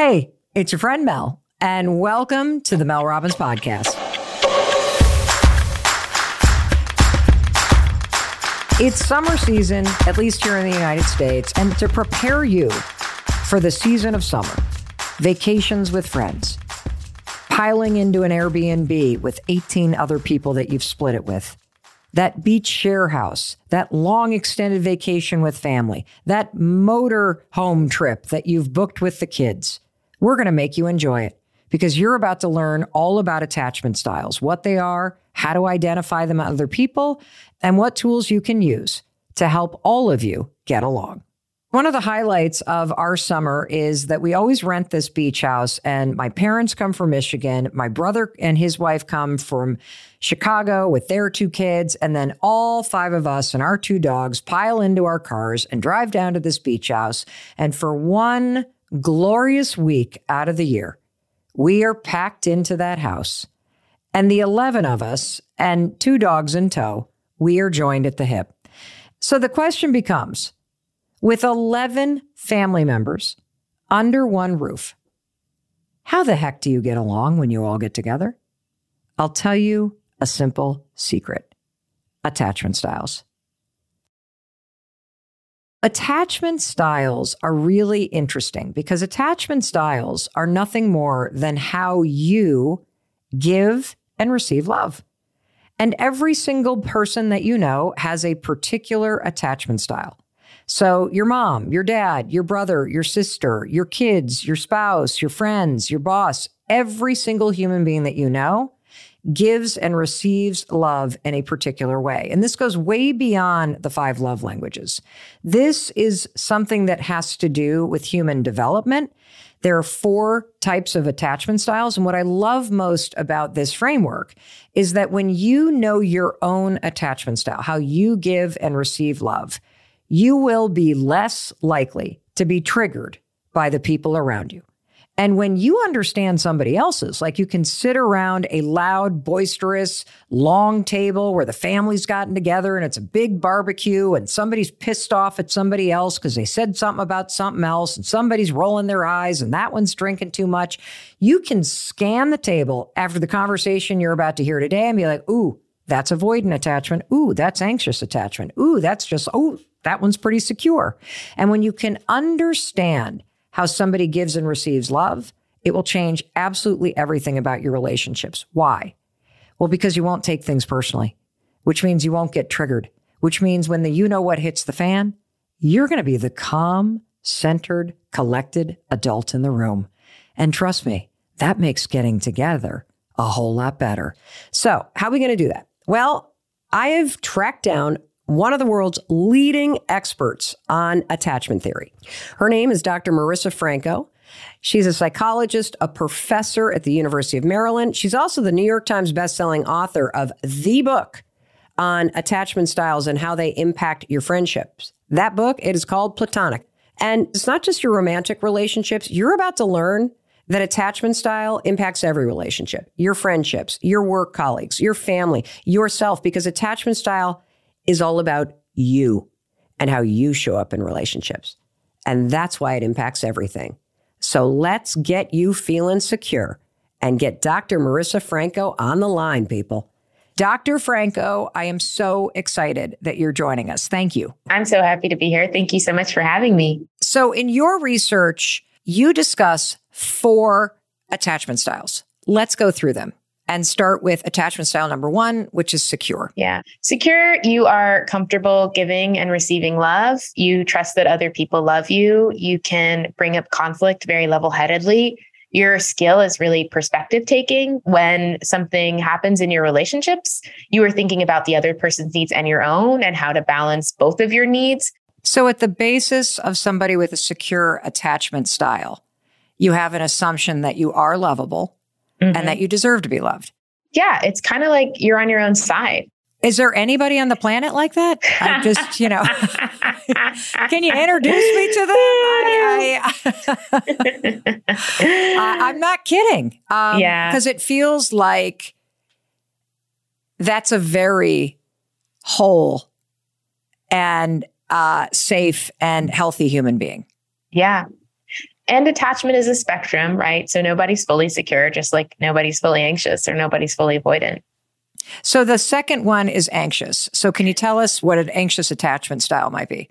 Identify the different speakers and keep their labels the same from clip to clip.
Speaker 1: Hey, it's your friend Mel, and welcome to the Mel Robbins Podcast. It's summer season, at least here in the United States, and to prepare you for the season of summer, vacations with friends, piling into an Airbnb with 18 other people that you've split it with, that beach share house, that long extended vacation with family, that motor home trip that you've booked with the kids. We're going to make you enjoy it because you're about to learn all about attachment styles, what they are, how to identify them in other people, and what tools you can use to help all of you get along. One of the highlights of our summer is that we always rent this beach house, and my parents come from Michigan. My brother and his wife come from Chicago with their 2 kids, and then all 5 of us and our 2 dogs pile into our cars and drive down to this beach house. And for one glorious week out of the year, we are packed into that house. And the 11 of us and 2 dogs in tow, we are joined at the hip. So the question becomes, with 11 family members under one roof, how the heck do you get along when you all get together? I'll tell you a simple secret: attachment styles. Attachment styles are really interesting because attachment styles are nothing more than how you give and receive love. And every single person that you know has a particular attachment style. So your mom, your dad, your brother, your sister, your kids, your spouse, your friends, your boss, every single human being that you know gives and receives love in a particular way. And this goes way beyond the 5 love languages. This is something that has to do with human development. There are 4 types of attachment styles. And what I love most about this framework is that when you know your own attachment style, how you give and receive love, you will be less likely to be triggered by the people around you. And when you understand somebody else's, like you can sit around a loud, boisterous, long table where the family's gotten together and it's a big barbecue and somebody's pissed off at somebody else because they said something about something else and somebody's rolling their eyes and that one's drinking too much. You can scan the table after the conversation you're about to hear today and be like, ooh, that's avoidant attachment. Ooh, that's anxious attachment. Ooh, that's just, oh, that one's pretty secure. And when you can understand how somebody gives and receives love, it will change absolutely everything about your relationships. Why? Well, because you won't take things personally, which means you won't get triggered, which means when the you-know-what hits the fan, you're going to be the calm, centered, collected adult in the room. And trust me, that makes getting together a whole lot better. So how are we going to do that? Well, I have tracked down one of the world's leading experts on attachment theory. Her name is Dr. Marissa Franco. She's a psychologist, a professor at the University of Maryland. She's also the New York Times bestselling author of the book on attachment styles and how they impact your friendships. That book, it is called Platonic. And it's not just your romantic relationships. You're about to learn that attachment style impacts every relationship, your friendships, your work colleagues, your family, yourself, because attachment style is all about you and how you show up in relationships. And that's why it impacts everything. So let's get you feeling secure and get Dr. Marissa Franco on the line, people. Dr. Franco, I am so excited that you're joining us. Thank you.
Speaker 2: I'm so happy to be here. Thank you so much for having me.
Speaker 1: So in your research, you discuss 4 attachment styles. Let's go through them and start with attachment style number 1, which is secure.
Speaker 2: Yeah. Secure, you are comfortable giving and receiving love. You trust that other people love you. You can bring up conflict very level-headedly. Your skill is really perspective taking. When something happens in your relationships, you are thinking about the other person's needs and your own and how to balance both of your needs.
Speaker 1: So at the basis of somebody with a secure attachment style, you have an assumption that you are lovable and that you deserve to be loved.
Speaker 2: Yeah, it's kind of like you're on your own side.
Speaker 1: Is there anybody on the planet like that? I just, can you introduce me to them? I'm not kidding. Because it feels like that's a very whole and safe and healthy human being.
Speaker 2: Yeah. And attachment is a spectrum, right? So nobody's fully secure, just like nobody's fully anxious or nobody's fully avoidant.
Speaker 1: So the second one is anxious. So can you tell us what an anxious attachment style might be?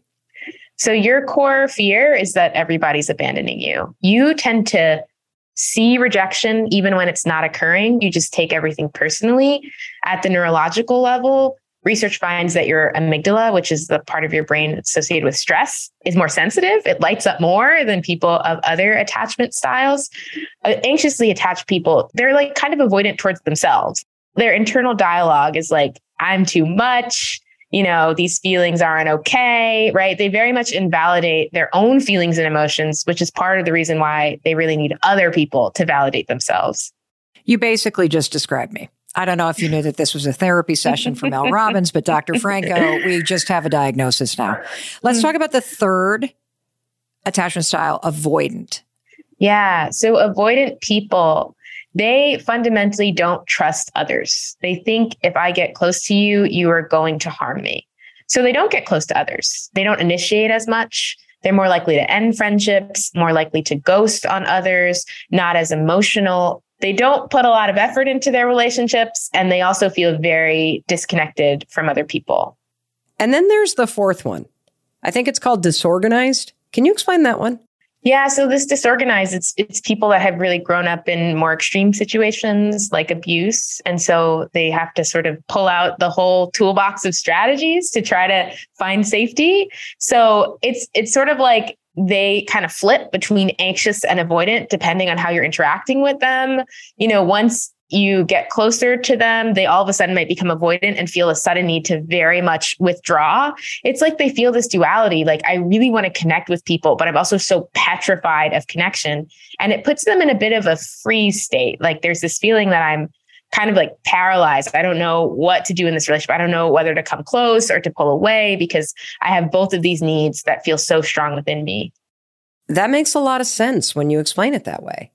Speaker 2: So your core fear is that everybody's abandoning you. You tend to see rejection even when it's not occurring. You just take everything personally. At the neurological level, research finds that your amygdala, which is the part of your brain associated with stress, is more sensitive. It lights up more than people of other attachment styles. Anxiously attached people, they're like kind of avoidant towards themselves. Their internal dialogue is like, I'm too much. These feelings aren't okay, right? They very much invalidate their own feelings and emotions, which is part of the reason why they really need other people to validate themselves.
Speaker 1: You basically just described me. I don't know if you knew that this was a therapy session for Mel Robbins, but Dr. Franco, we just have a diagnosis now. Let's talk about the third attachment style, avoidant.
Speaker 2: Yeah. So avoidant people, they fundamentally don't trust others. They think if I get close to you, you are going to harm me. So they don't get close to others. They don't initiate as much. They're more likely to end friendships, more likely to ghost on others, not as emotional. They don't put a lot of effort into their relationships, and they also feel very disconnected from other people.
Speaker 1: And then there's the fourth one. I think it's called disorganized. Can you explain that one?
Speaker 2: Yeah, so this disorganized, it's people that have really grown up in more extreme situations like abuse. And so they have to sort of pull out the whole toolbox of strategies to try to find safety. So it's sort of like they kind of flip between anxious and avoidant depending on how you're interacting with them. Once you get closer to them, they all of a sudden might become avoidant and feel a sudden need to very much withdraw. It's like they feel this duality, like I really want to connect with people, but I'm also so petrified of connection. And it puts them in a bit of a freeze state. Like there's this feeling that I'm kind of like paralyzed. I don't know what to do in this relationship. I don't know whether to come close or to pull away because I have both of these needs that feel so strong within me.
Speaker 1: That makes a lot of sense when you explain it that way.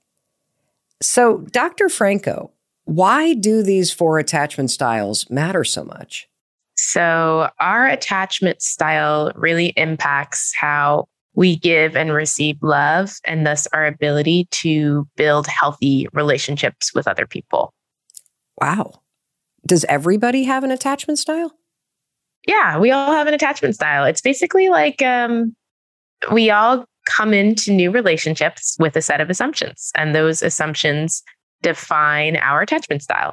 Speaker 1: So, Dr. Franco, why do these four attachment styles matter so much?
Speaker 2: So our attachment style really impacts how we give and receive love, and thus our ability to build healthy relationships with other people.
Speaker 1: Wow. Does everybody have an attachment style?
Speaker 2: Yeah, we all have an attachment style. It's basically like we all come into new relationships with a set of assumptions, and those assumptions define our attachment style.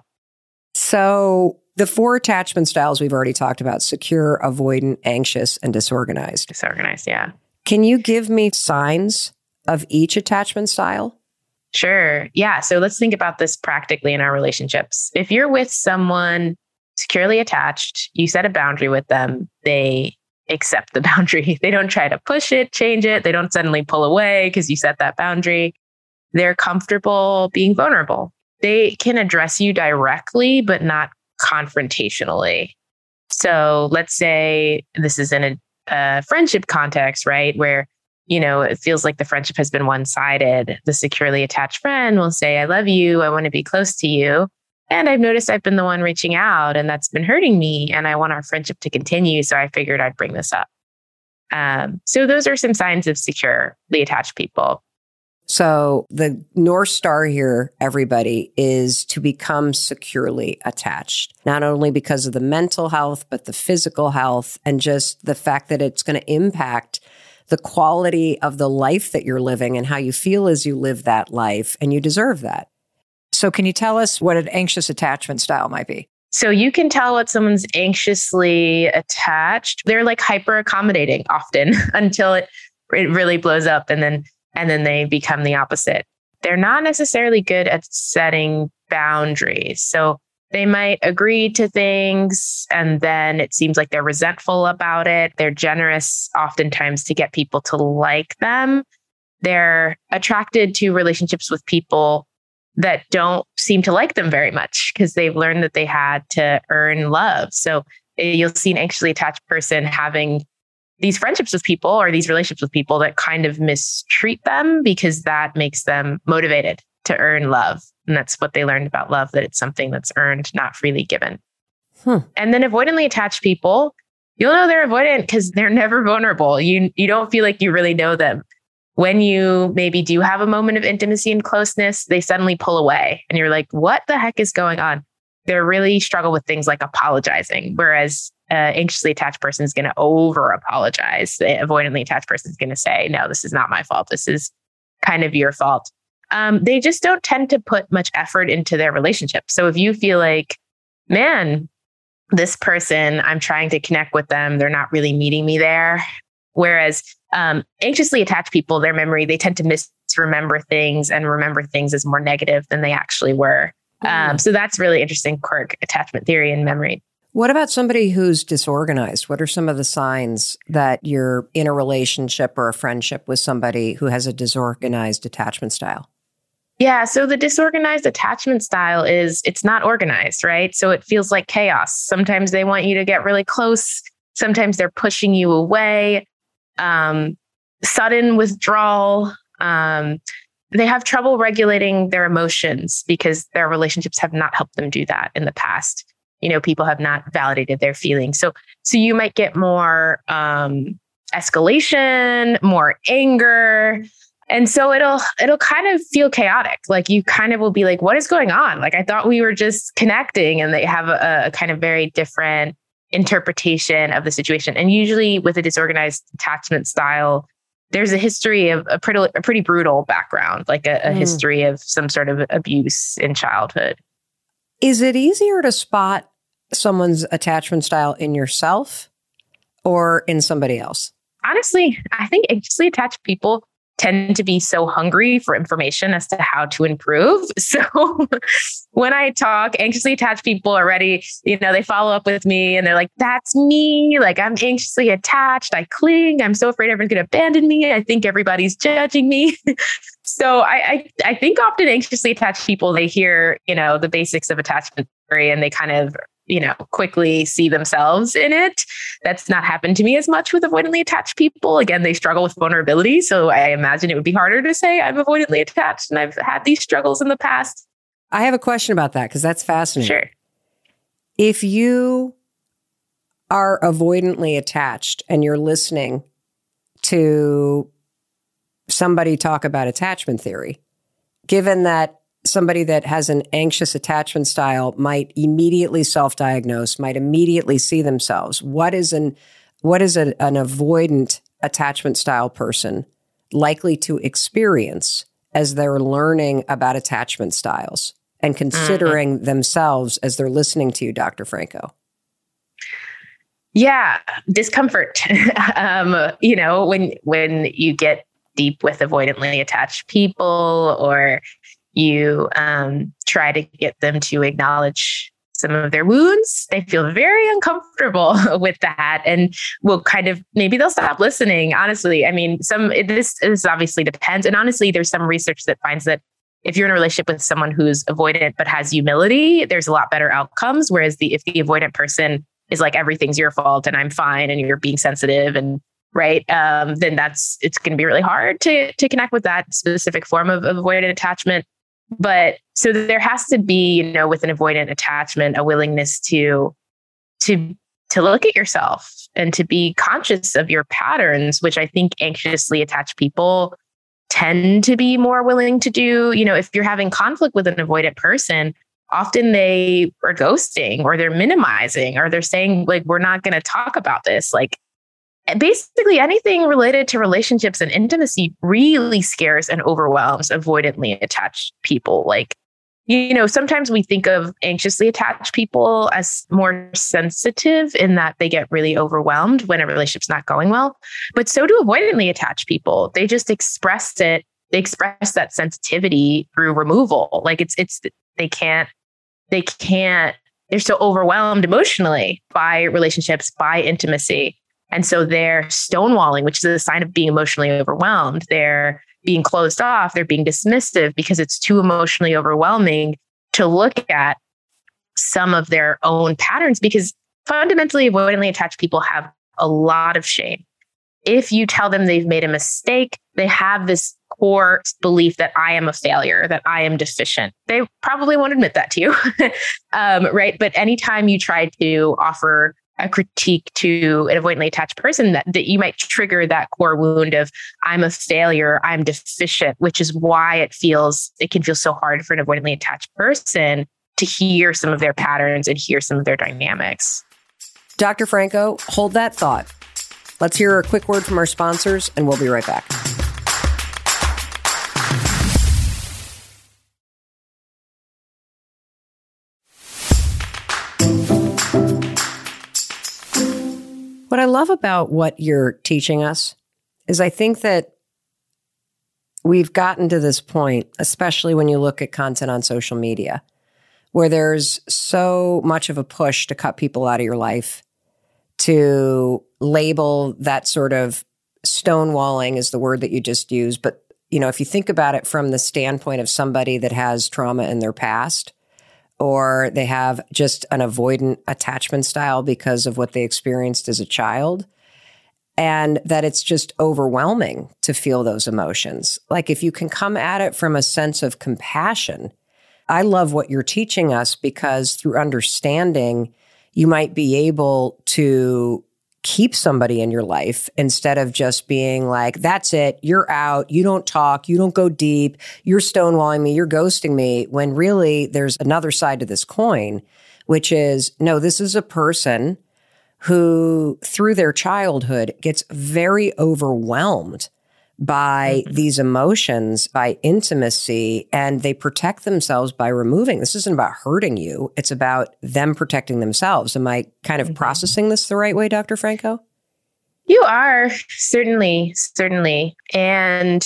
Speaker 1: So the four attachment styles we've already talked about: secure, avoidant, anxious, and disorganized.
Speaker 2: Disorganized, yeah.
Speaker 1: Can you give me signs of each attachment style?
Speaker 2: Sure. Yeah. So let's think about this practically in our relationships. If you're with someone securely attached, you set a boundary with them, they accept the boundary. They don't try to push it, change it. They don't suddenly pull away because you set that boundary. They're comfortable being vulnerable. They can address you directly, but not confrontationally. So let's say this is in a friendship context, right? Where, it feels like the friendship has been one-sided. The securely attached friend will say, I love you. I want to be close to you. And I've noticed I've been the one reaching out and that's been hurting me. And I want our friendship to continue. So I figured I'd bring this up. So those are some signs of securely attached people.
Speaker 1: So the North Star here, everybody, is to become securely attached, not only because of the mental health, but the physical health and just the fact that it's going to impact the quality of the life that you're living and how you feel as you live that life. And you deserve that. So can you tell us what an anxious attachment style might be?
Speaker 2: So you can tell what someone's anxiously attached. They're like hyper accommodating often until it really blows up. And then they become the opposite. They're not necessarily good at setting boundaries. So they might agree to things and then it seems like they're resentful about it. They're generous oftentimes to get people to like them. They're attracted to relationships with people that don't seem to like them very much because they've learned that they had to earn love. So you'll see an anxiously attached person having these friendships with people or these relationships with people that kind of mistreat them because that makes them motivated to earn love. And that's what they learned about love, that it's something that's earned, not freely given. And then avoidantly attached people, you'll know they're avoidant because they're never vulnerable. You don't feel like you really know them. When you maybe do have a moment of intimacy and closeness, they suddenly pull away and you're like, what the heck is going on? They really struggle with things like apologizing, whereas anxiously attached person is going to over apologize. The avoidantly attached person is going to say, no, this is not my fault. This is kind of your fault. They just don't tend to put much effort into their relationship. So if you feel like, man, this person, I'm trying to connect with them, they're not really meeting me there. Whereas anxiously attached people, their memory, they tend to misremember things and remember things as more negative than they actually were. So that's really interesting quirk, attachment theory and memory.
Speaker 1: What about somebody who's disorganized? What are some of the signs that you're in a relationship or a friendship with somebody who has a disorganized attachment style?
Speaker 2: Yeah. So the disorganized attachment style it's not organized, right? So it feels like chaos. Sometimes they want you to get really close. Sometimes they're pushing you away. Sudden withdrawal. They have trouble regulating their emotions because their relationships have not helped them do that in the past. People have not validated their feelings. So you might get more escalation, more anger. And so it'll kind of feel chaotic. Like you kind of will be like, what is going on? Like, I thought we were just connecting, and they have a kind of very different interpretation of the situation. And usually with a disorganized attachment style, there's a history of a pretty brutal background, like a history of some sort of abuse in childhood.
Speaker 1: Is it easier to spot someone's attachment style in yourself or in somebody else?
Speaker 2: Honestly, I think anxiously attached people tend to be so hungry for information as to how to improve. So when I talk, anxiously attached people are ready, they follow up with me and they're like, that's me. Like, I'm anxiously attached. I cling. I'm so afraid everyone's going to abandon me. I think everybody's judging me. So I think often anxiously attached people, they hear, the basics of attachment theory and they kind of, quickly see themselves in it. That's not happened to me as much with avoidantly attached people. Again, they struggle with vulnerability. So I imagine it would be harder to say I'm avoidantly attached and I've had these struggles in the past.
Speaker 1: I have a question about that because that's fascinating.
Speaker 2: Sure.
Speaker 1: If you are avoidantly attached and you're listening to somebody talk about attachment theory, given that somebody that has an anxious attachment style might immediately self-diagnose, might immediately see themselves. What is an avoidant attachment style person likely to experience as they're learning about attachment styles and considering themselves as they're listening to you, Dr. Franco?
Speaker 2: Yeah, discomfort. When you get deep with avoidantly attached people, or you try to get them to acknowledge some of their wounds, they feel very uncomfortable with that and will kind of, maybe they'll stop listening. Honestly, I mean, this obviously depends. And honestly, there's some research that finds that if you're in a relationship with someone who's avoidant but has humility, there's a lot better outcomes. Whereas if the avoidant person is like, everything's your fault and I'm fine and you're being sensitive and right, then it's going to be really hard to connect with that specific form of avoidant attachment. But so there has to be, with an avoidant attachment, a willingness to look at yourself and to be conscious of your patterns, which I think anxiously attached people tend to be more willing to do. If you're having conflict with an avoidant person, often they are ghosting or they're minimizing or they're saying like, we're not going to talk about this. Like, basically anything related to relationships and intimacy really scares and overwhelms avoidantly attached people. Like, sometimes we think of anxiously attached people as more sensitive in that they get really overwhelmed when a relationship's not going well. But so do avoidantly attached people. They just express it. They express that sensitivity through removal. Like they can't, they're so overwhelmed emotionally by relationships, by intimacy. And so they're stonewalling, which is a sign of being emotionally overwhelmed. They're being closed off. They're being dismissive because it's too emotionally overwhelming to look at some of their own patterns, because fundamentally avoidantly attached people have a lot of shame. If you tell them they've made a mistake, they have this core belief that I am a failure, that I am deficient. They probably won't admit that to you, right? But anytime you try to offer a critique to an avoidantly attached person, that you might trigger that core wound of I'm a failure, I'm deficient, which is why it can feel so hard for an avoidantly attached person to hear some of their patterns and hear some of their dynamics.
Speaker 1: Dr. Franco, hold that thought. Let's hear a quick word from our sponsors, and we'll be right back. What I love about what you're teaching us is I think that we've gotten to this point, especially when you look at content on social media, where there's so much of a push to cut people out of your life, to label that sort of stonewalling is the word that you just used. But, if you think about it from the standpoint of somebody that has trauma in their past, or they have just an avoidant attachment style because of what they experienced as a child, and that it's just overwhelming to feel those emotions. Like if you can come at it from a sense of compassion, I love what you're teaching us, because through understanding, you might be able to keep somebody in your life instead of just being like, that's it, you're out, you don't talk, you don't go deep, you're stonewalling me, you're ghosting me, when really there's another side to this coin, which is, no, this is a person who through their childhood gets very overwhelmed by these emotions, by intimacy, and they protect themselves by removing. This isn't about hurting you. It's about them protecting themselves. Am I kind of processing this the right way, Dr. Franco?
Speaker 2: You are, certainly. And,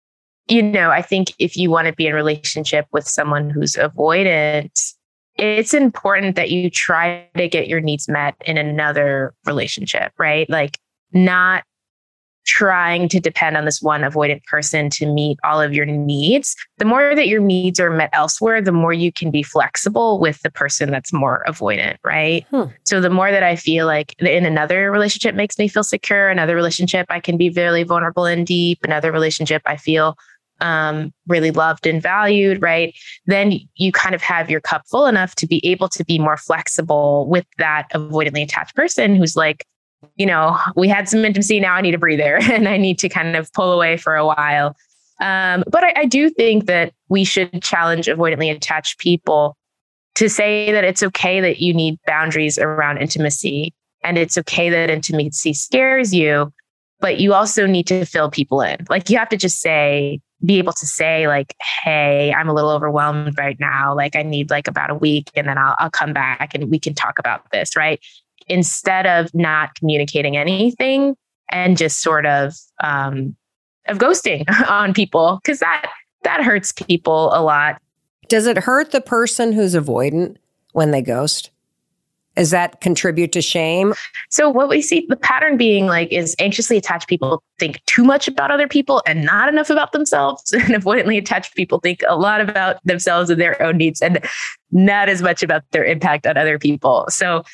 Speaker 2: I think if you want to be in a relationship with someone who's avoidant, it's important that you try to get your needs met in another relationship, right? Like not trying to depend on this one avoidant person to meet all of your needs. The more that your needs are met elsewhere, the more you can be flexible with the person that's more avoidant, right? So the more that I feel like in another relationship makes me feel secure, another relationship I can be very vulnerable and deep, another relationship I feel really loved and valued, right? Then you kind of have your cup full enough to be able to be more flexible with that avoidantly attached person who's like, we had some intimacy, now I need a breather and I need to kind of pull away for a while. But I do think that we should challenge avoidantly attached people to say that it's okay that you need boundaries around intimacy, and it's okay that intimacy scares you, but you also need to fill people in. Like you have to just be able to say like, hey, I'm a little overwhelmed right now. Like I need like about a week and then I'll come back and we can talk about this, right? Instead of not communicating anything and just sort of ghosting on people, because that hurts people a lot.
Speaker 1: Does it hurt the person who's avoidant when they ghost? Does that contribute to shame?
Speaker 2: So what we see the pattern being like is anxiously attached people think too much about other people and not enough about themselves. And avoidantly attached people think a lot about themselves and their own needs and not as much about their impact on other people. So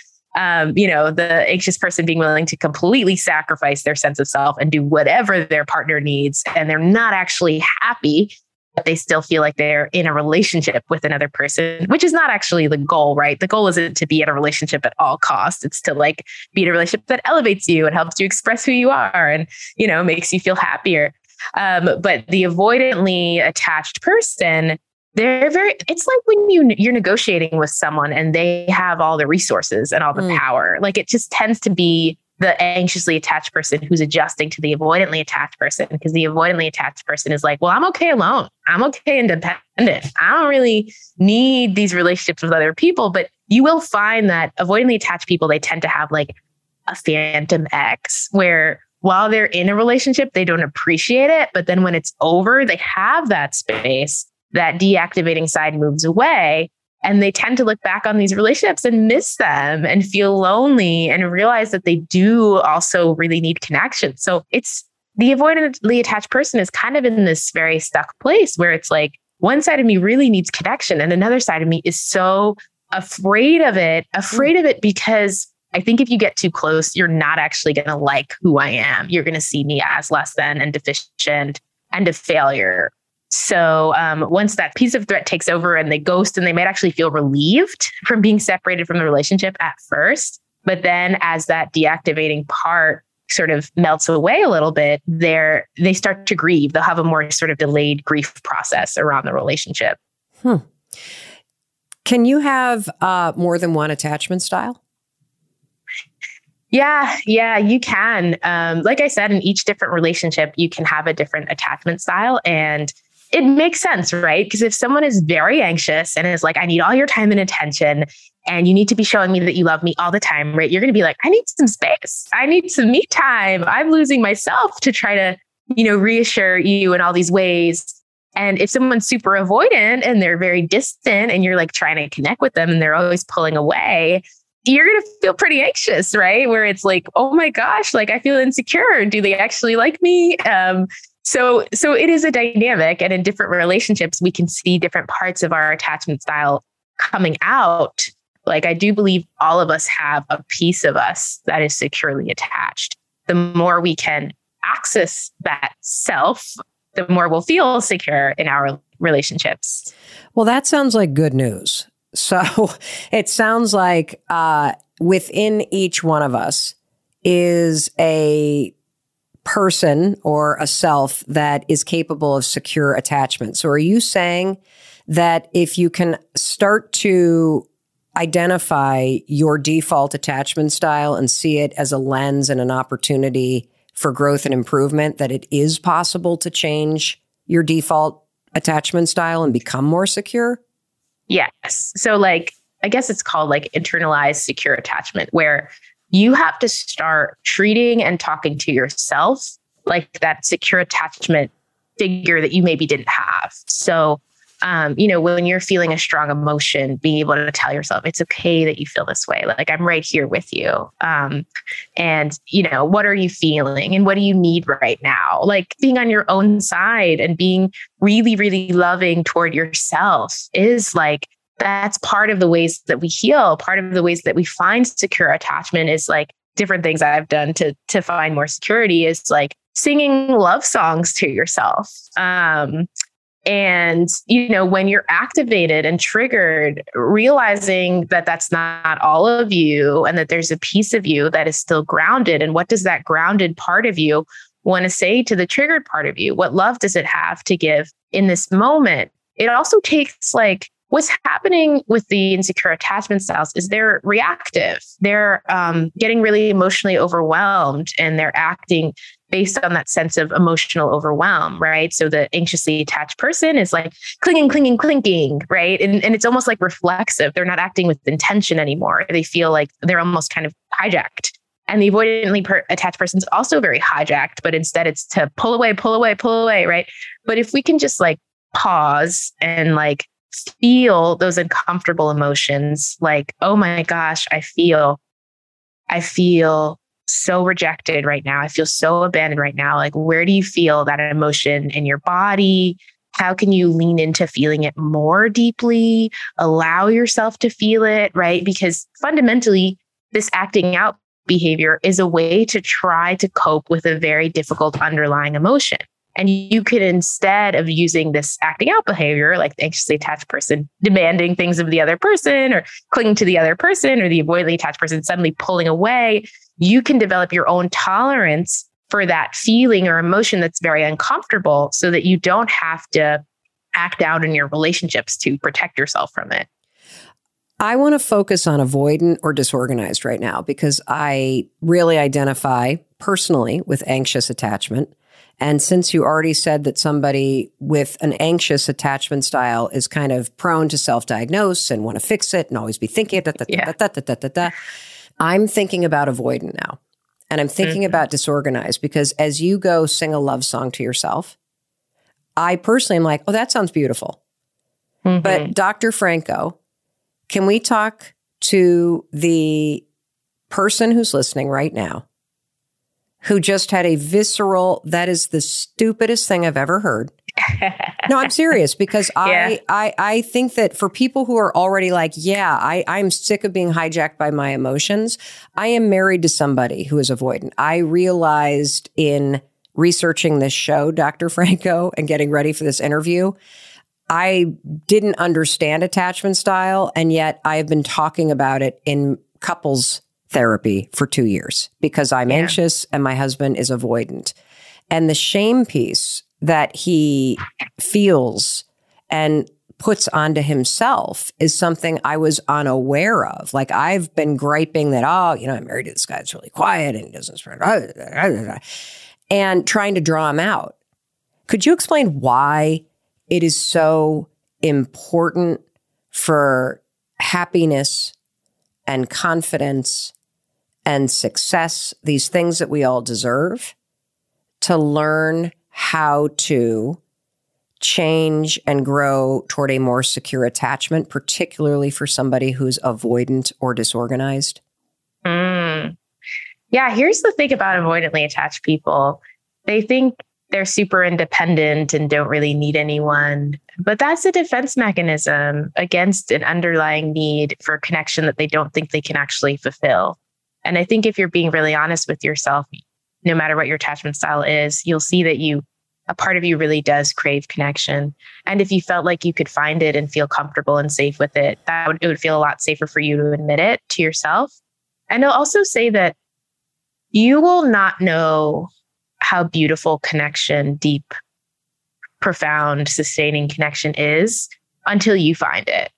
Speaker 2: the anxious person being willing to completely sacrifice their sense of self and do whatever their partner needs, and they're not actually happy, but they still feel like they're in a relationship with another person, which is not actually the goal, right? The goal isn't to be in a relationship at all costs. It's to like be in a relationship that elevates you and helps you express who you are and, makes you feel happier. But the avoidantly attached person, it's like when you're negotiating with someone and they have all the resources and all the power. Like it just tends to be the anxiously attached person who's adjusting to the avoidantly attached person, because the avoidantly attached person is like, well, I'm okay alone. I'm okay independent. I don't really need these relationships with other people. But you will find that avoidantly attached people, they tend to have like a phantom ex where while they're in a relationship, they don't appreciate it. But then when it's over, they have that space. That deactivating side moves away, and they tend to look back on these relationships and miss them and feel lonely and realize that they do also really need connection. So it's the avoidantly attached person is kind of in this very stuck place where it's like one side of me really needs connection and another side of me is so afraid of it because I think if you get too close, you're not actually going to like who I am. You're going to see me as less than and deficient and a failure. So once that piece of threat takes over and they ghost, and they might actually feel relieved from being separated from the relationship at first, But then as that deactivating part sort of melts away a little bit, they start to grieve. They'll have a more sort of delayed grief process around the relationship.
Speaker 1: Can you have more than one attachment style?
Speaker 2: Yeah, you can. Like I said, in each different relationship, you can have a different attachment style. And it makes sense, right? Because if someone is very anxious and is like, I need all your time and attention, and you need to be showing me that you love me all the time, right? You're going to be like, I need some space. I need some me time. I'm losing myself to try to, reassure you in all these ways. And if someone's super avoidant and they're very distant and you're like trying to connect with them and they're always pulling away, you're going to feel pretty anxious, right? Where it's like, oh my gosh, like I feel insecure. Do they actually like me? So it is a dynamic, and in different relationships, we can see different parts of our attachment style coming out. Like I do believe all of us have a piece of us that is securely attached. The more we can access that self, the more we'll feel secure in our relationships.
Speaker 1: Well, that sounds like good news. So it sounds like within each one of us is a person or a self that is capable of secure attachment. So are you saying that if you can start to identify your default attachment style and see it as a lens and an opportunity for growth and improvement, that it is possible to change your default attachment style and become more secure?
Speaker 2: Yes. So like, I guess it's called like internalized secure attachment, where you have to start treating and talking to yourself like that secure attachment figure that you maybe didn't have. So, when you're feeling a strong emotion, being able to tell yourself it's okay that you feel this way. Like I'm right here with you. And what are you feeling and what do you need right now? Like being on your own side and being really, really loving toward yourself is like, that's part of the ways that we heal. Part of the ways that we find secure attachment is like different things I've done to find more security is like singing love songs to yourself. And, when you're activated and triggered, realizing that that's not all of you and that there's a piece of you that is still grounded. And what does that grounded part of you want to say to the triggered part of you? What love does it have to give in this moment? It also takes like, what's happening with the insecure attachment styles is they're reactive. They're getting really emotionally overwhelmed and they're acting based on that sense of emotional overwhelm, right? So the anxiously attached person is like clinging, right? And it's almost like reflexive. They're not acting with intention anymore. They feel like they're almost kind of hijacked. And the avoidantly attached person is also very hijacked, but instead it's to pull away, right? But if we can just like pause and like feel those uncomfortable emotions, like, oh my gosh, I feel so rejected right now. I feel so abandoned right now. Like, where do you feel that emotion in your body? How can you lean into feeling it more deeply? Allow yourself to feel it, right? Because fundamentally, this acting out behavior is a way to try to cope with a very difficult underlying emotion. And you could, instead of using this acting out behavior, like the anxiously attached person demanding things of the other person or clinging to the other person, or the avoidantly attached person suddenly pulling away, you can develop your own tolerance for that feeling or emotion that's very uncomfortable so that you don't have to act out in your relationships to protect yourself from it.
Speaker 1: I want to focus on avoidant or disorganized right now because I really identify personally with anxious attachment. And since you already said that somebody with an anxious attachment style is kind of prone to self-diagnose and want to fix it and always be thinking, I'm thinking about avoidant now. And I'm thinking about disorganized because as you go sing a love song to yourself, I personally am like, oh, that sounds beautiful. But Dr. Franco, can we talk to the person who's listening right now who just had a visceral, that is the stupidest thing I've ever heard. No, I'm serious because I think that for people who are already like, I'm sick of being hijacked by my emotions. I am married to somebody who is avoidant. I realized in researching this show, Dr. Franco, and getting ready for this interview, I didn't understand attachment style. And yet I have been talking about it in couples therapy for 2 years because I'm anxious and my husband is avoidant. And the shame piece that he feels and puts onto himself is something I was unaware of. Like I've been griping that, I'm married to this guy that's really quiet and he doesn't, and trying to draw him out. Could you explain why it is so important for happiness and confidence and success, these things that we all deserve, to learn how to change and grow toward a more secure attachment, particularly for somebody who's avoidant or disorganized?
Speaker 2: Yeah, here's the thing about avoidantly attached people. They think they're super independent and don't really need anyone. But that's a defense mechanism against an underlying need for connection that they don't think they can actually fulfill. And I think if you're being really honest with yourself, no matter what your attachment style is, you'll see that a part of you really does crave connection. And if you felt like you could find it and feel comfortable and safe with it, it would feel a lot safer for you to admit it to yourself. And I'll also say that you will not know how beautiful connection, deep, profound, sustaining connection is until you find it.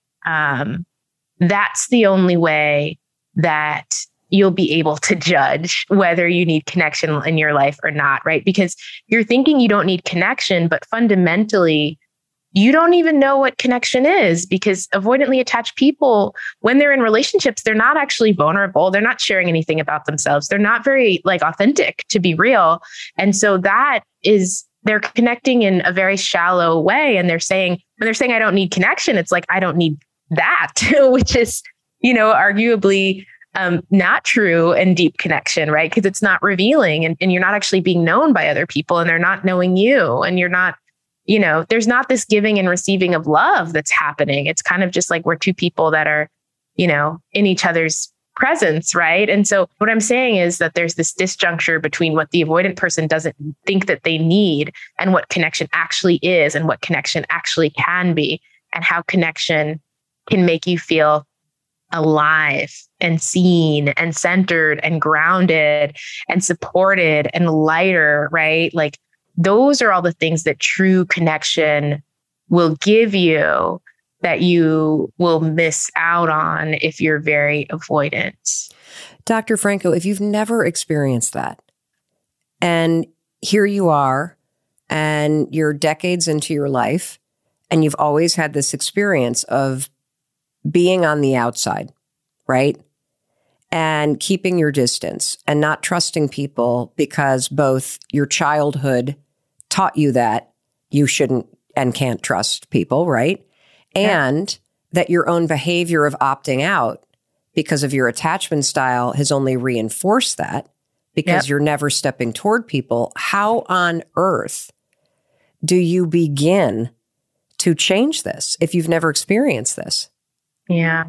Speaker 2: That's the only way that you'll be able to judge whether you need connection in your life or not, right? Because you're thinking you don't need connection, but fundamentally, you don't even know what connection is, because avoidantly attached people, when they're in relationships, they're not actually vulnerable. They're not sharing anything about themselves. They're not very authentic, to be real. And so they're connecting in a very shallow way. And when they're saying, I don't need connection, it's like, I don't need that, which is, arguably not true and deep connection, right? Because it's not revealing and you're not actually being known by other people and they're not knowing you and you're not, there's not this giving and receiving of love that's happening. It's kind of just like we're two people that are, in each other's presence, right? And so what I'm saying is that there's this disjuncture between what the avoidant person doesn't think that they need and what connection actually is and what connection actually can be and how connection can make you feel alive and seen and centered and grounded and supported and lighter, right? Like those are all the things that true connection will give you that you will miss out on if you're very avoidant.
Speaker 1: Dr. Franco, if you've never experienced that, and here you are, and you're decades into your life, and you've always had this experience of being on the outside, right? And keeping your distance and not trusting people because both your childhood taught you that you shouldn't and can't trust people, right? And that your own behavior of opting out because of your attachment style has only reinforced that because you're never stepping toward people. How on earth do you begin to change this if you've never experienced this?
Speaker 2: Yeah.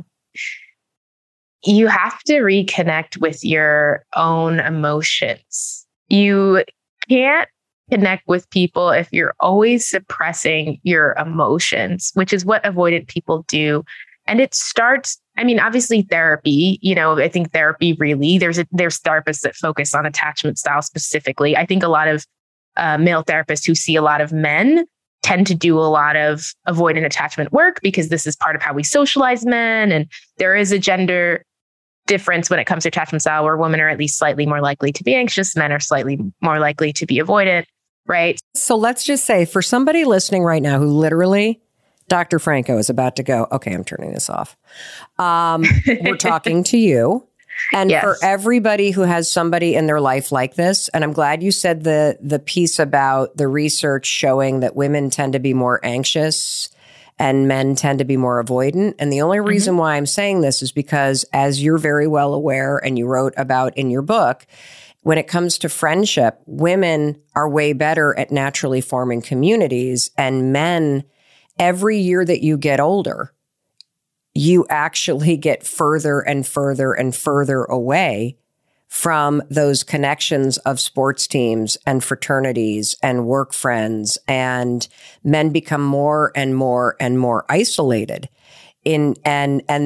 Speaker 2: You have to reconnect with your own emotions. You can't connect with people if you're always suppressing your emotions, which is what avoidant people do. And it starts, obviously therapy, I think therapy really, there's therapists that focus on attachment style specifically. I think a lot of male therapists who see a lot of men tend to do a lot of avoidant attachment work because this is part of how we socialize men. And there is a gender difference when it comes to attachment style where women are at least slightly more likely to be anxious, men are slightly more likely to be avoidant, right?
Speaker 1: So let's just say for somebody listening right now who literally, Dr. Franco is about to go, okay, I'm turning this off. We're talking to you. And for everybody who has somebody in their life like this, and I'm glad you said the piece about the research showing that women tend to be more anxious and men tend to be more avoidant. And the only reason why I'm saying this is because, as you're very well aware and you wrote about in your book, when it comes to friendship, women are way better at naturally forming communities, and men, every year that you get older, you actually get further and further and further away from those connections of sports teams and fraternities and work friends, and men become more and more and more isolated and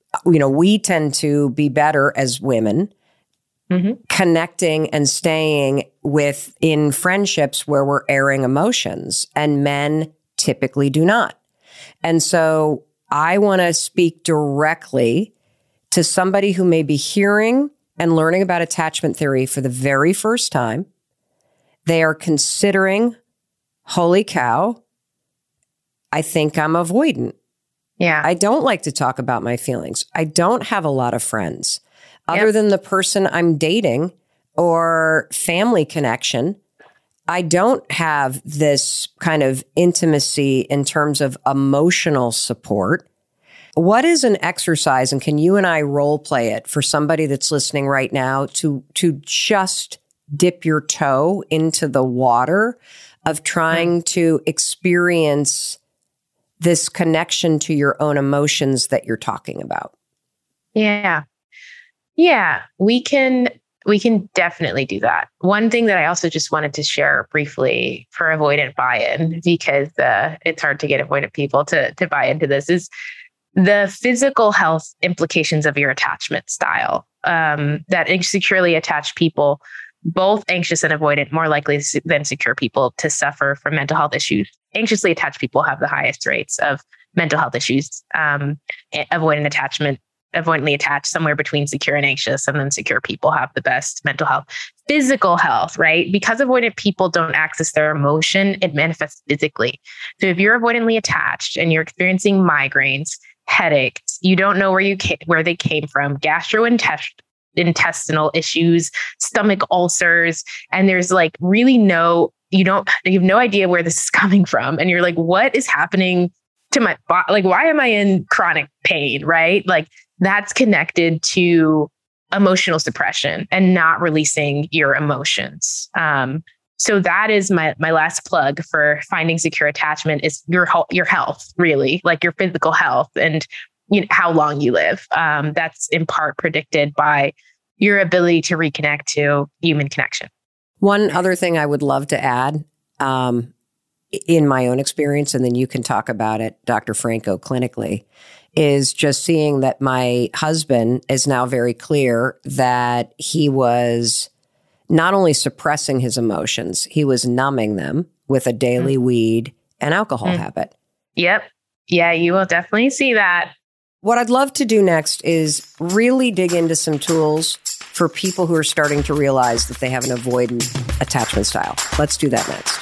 Speaker 1: we tend to be better as women connecting and staying in friendships where we're airing emotions, and men typically do not. And so I want to speak directly to somebody who may be hearing and learning about attachment theory for the very first time. They are considering, holy cow, I think I'm avoidant.
Speaker 2: Yeah.
Speaker 1: I don't like to talk about my feelings. I don't have a lot of friends other than the person I'm dating or family connection. I don't have this kind of intimacy in terms of emotional support. What is an exercise, and can you and I role play it for somebody that's listening right now to just dip your toe into the water of trying to experience this connection to your own emotions that you're talking about?
Speaker 2: Yeah. We can definitely do that. One thing that I also just wanted to share briefly for avoidant buy-in, because it's hard to get avoidant people to buy into this, is the physical health implications of your attachment style. That insecurely attached people, both anxious and avoidant, more likely than secure people to suffer from mental health issues. Anxiously attached people have the highest rates of mental health issues. Avoidantly attached, somewhere between secure and anxious, and then secure people have the best mental health. Physical health, right? Because avoidant people don't access their emotion, it manifests physically. So if you're avoidantly attached and you're experiencing migraines, headaches, you don't know where they came from, gastrointestinal issues, stomach ulcers, and there's like really you have no idea where this is coming from. And you're like, what is happening to my body? Like, why am I in chronic pain, right? Like, that's connected to emotional suppression and not releasing your emotions. So that is my last plug for finding secure attachment is your health, really, like your physical health and how long you live. That's in part predicted by your ability to reconnect to human connection.
Speaker 1: One other thing I would love to add, in my own experience, and then you can talk about it, Dr. Franco, clinically, is just seeing that my husband is now very clear that he was not only suppressing his emotions, he was numbing them with a daily weed and alcohol habit.
Speaker 2: Yep. Yeah, you will definitely see that.
Speaker 1: What I'd love to do next is really dig into some tools for people who are starting to realize that they have an avoidant attachment style. Let's do that next.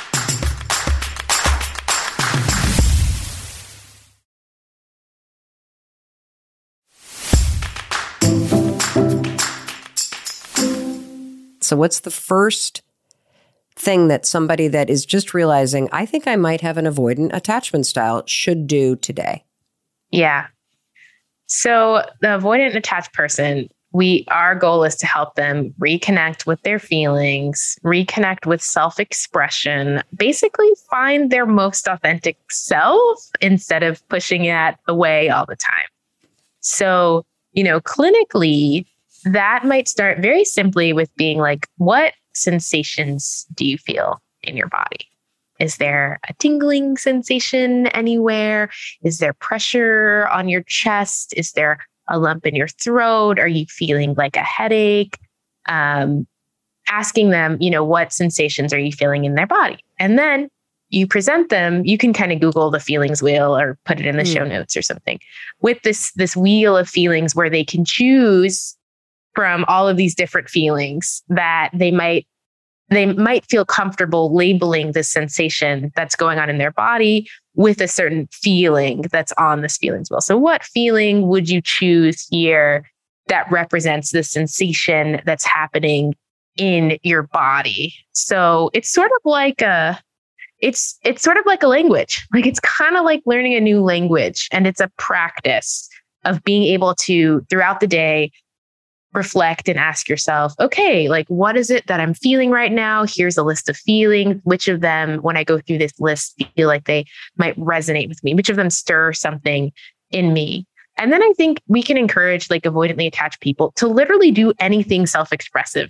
Speaker 1: So what's the first thing that somebody that is just realizing, I think I might have an avoidant attachment style, should do today?
Speaker 2: Yeah. So the avoidant attached person, our goal is to help them reconnect with their feelings, reconnect with self-expression, basically find their most authentic self instead of pushing it away all the time. So, clinically, that might start very simply with being like, what sensations do you feel in your body? Is there a tingling sensation anywhere? Is there pressure on your chest? Is there a lump in your throat? Are you feeling like a headache? Asking them, what sensations are you feeling in their body? And then you present them, you can kind of Google the feelings wheel or put it in the show notes or something, with this wheel of feelings where they can choose from all of these different feelings that they might feel comfortable labeling the sensation that's going on in their body with a certain feeling that's on this feelings wheel. So what feeling would you choose here that represents the sensation that's happening in your body? So it's sort of like it's sort of like a language. Like, it's kind of like learning a new language, and it's a practice of being able to, throughout the day, reflect and ask yourself, okay, like, what is it that I'm feeling right now? Here's a list of feelings. Which of them, when I go through this list, feel like they might resonate with me? Which of them stir something in me? And then I think we can encourage like avoidantly attached people to literally do anything self-expressive.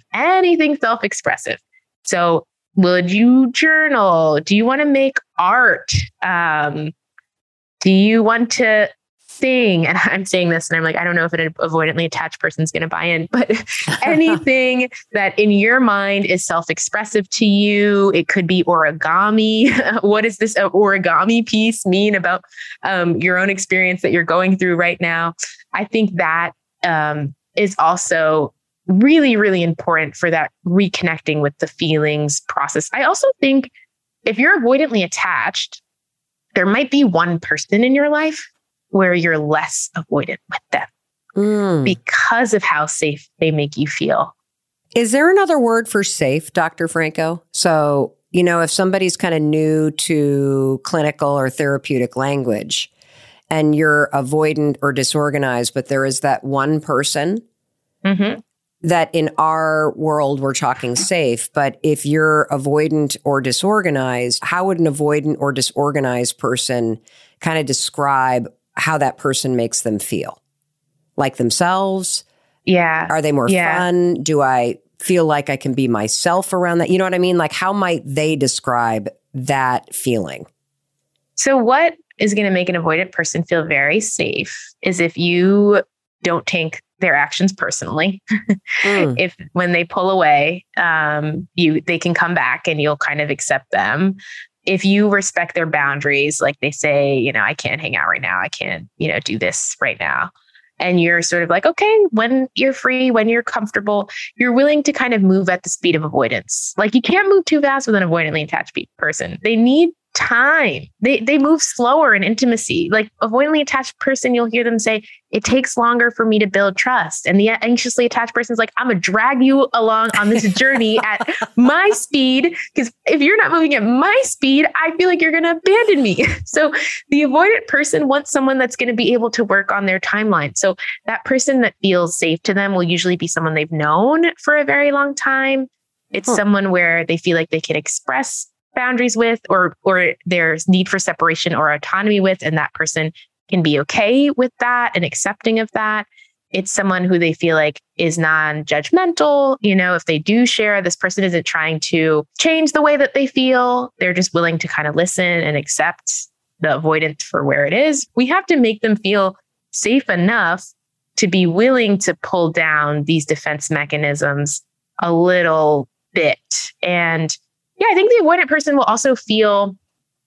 Speaker 2: So would you journal? Do you want to make art? Do you want to anything, and I'm saying this and I'm like, I don't know if an avoidantly attached person's going to buy in, but anything that in your mind is self-expressive to you, it could be origami. What does this origami piece mean about your own experience that you're going through right now? I think that is also really, really important for that reconnecting with the feelings process. I also think if you're avoidantly attached, there might be one person in your life where you're less avoidant with them because of how safe they make you feel.
Speaker 3: Is there another word for safe, Dr. Franco? So, if somebody's kind of new to clinical or therapeutic language and you're avoidant or disorganized, but there is that one person that in our world, we're talking safe. But if you're avoidant or disorganized, how would an avoidant or disorganized person kind of describe how that person makes them feel? Like themselves?
Speaker 2: Yeah.
Speaker 3: Are they more fun? Do I feel like I can be myself around that? You know what I mean? Like, how might they describe that feeling?
Speaker 2: So what is going to make an avoidant person feel very safe is if you don't take their actions personally. If when they pull away, they can come back and you'll kind of accept them. If you respect their boundaries, like they say, I can't hang out right now. I can't, do this right now. And you're sort of like, okay, when you're free, when you're comfortable, you're willing to kind of move at the speed of avoidance. Like you can't move too fast with an avoidantly attached person. They need time. They move slower in intimacy. Like avoidantly attached person, you'll hear them say, it takes longer for me to build trust. And the anxiously attached person's like, I'm going to drag you along on this journey at my speed. Because if you're not moving at my speed, I feel like you're going to abandon me. So the avoidant person wants someone that's going to be able to work on their timeline. So that person that feels safe to them will usually be someone they've known for a very long time. It's someone where they feel like they can express boundaries with, or there's need for separation or autonomy with, and that person can be okay with that and accepting of that. It's someone who they feel like is non-judgmental. If they do share, this person isn't trying to change the way that they feel. They're just willing to kind of listen and accept the avoidance for where it is. We have to make them feel safe enough to be willing to pull down these defense mechanisms a little bit. And yeah, I think the avoidant person will also feel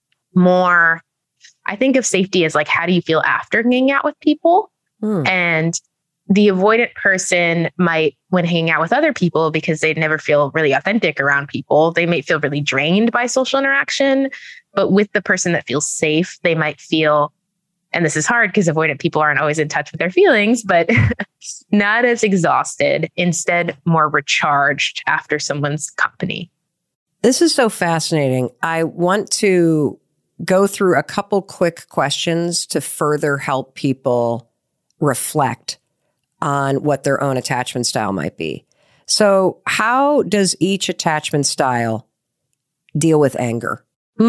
Speaker 2: more, I think of safety as like, how do you feel after hanging out with people? And the avoidant person might, when hanging out with other people, because they'd never feel really authentic around people, they might feel really drained by social interaction. But with the person that feels safe, they might feel, and this is hard because avoidant people aren't always in touch with their feelings, but not as exhausted, instead more recharged after someone's company.
Speaker 3: This is so fascinating. I want to go through a couple quick questions to further help people reflect on what their own attachment style might be. So how does each attachment style deal with anger?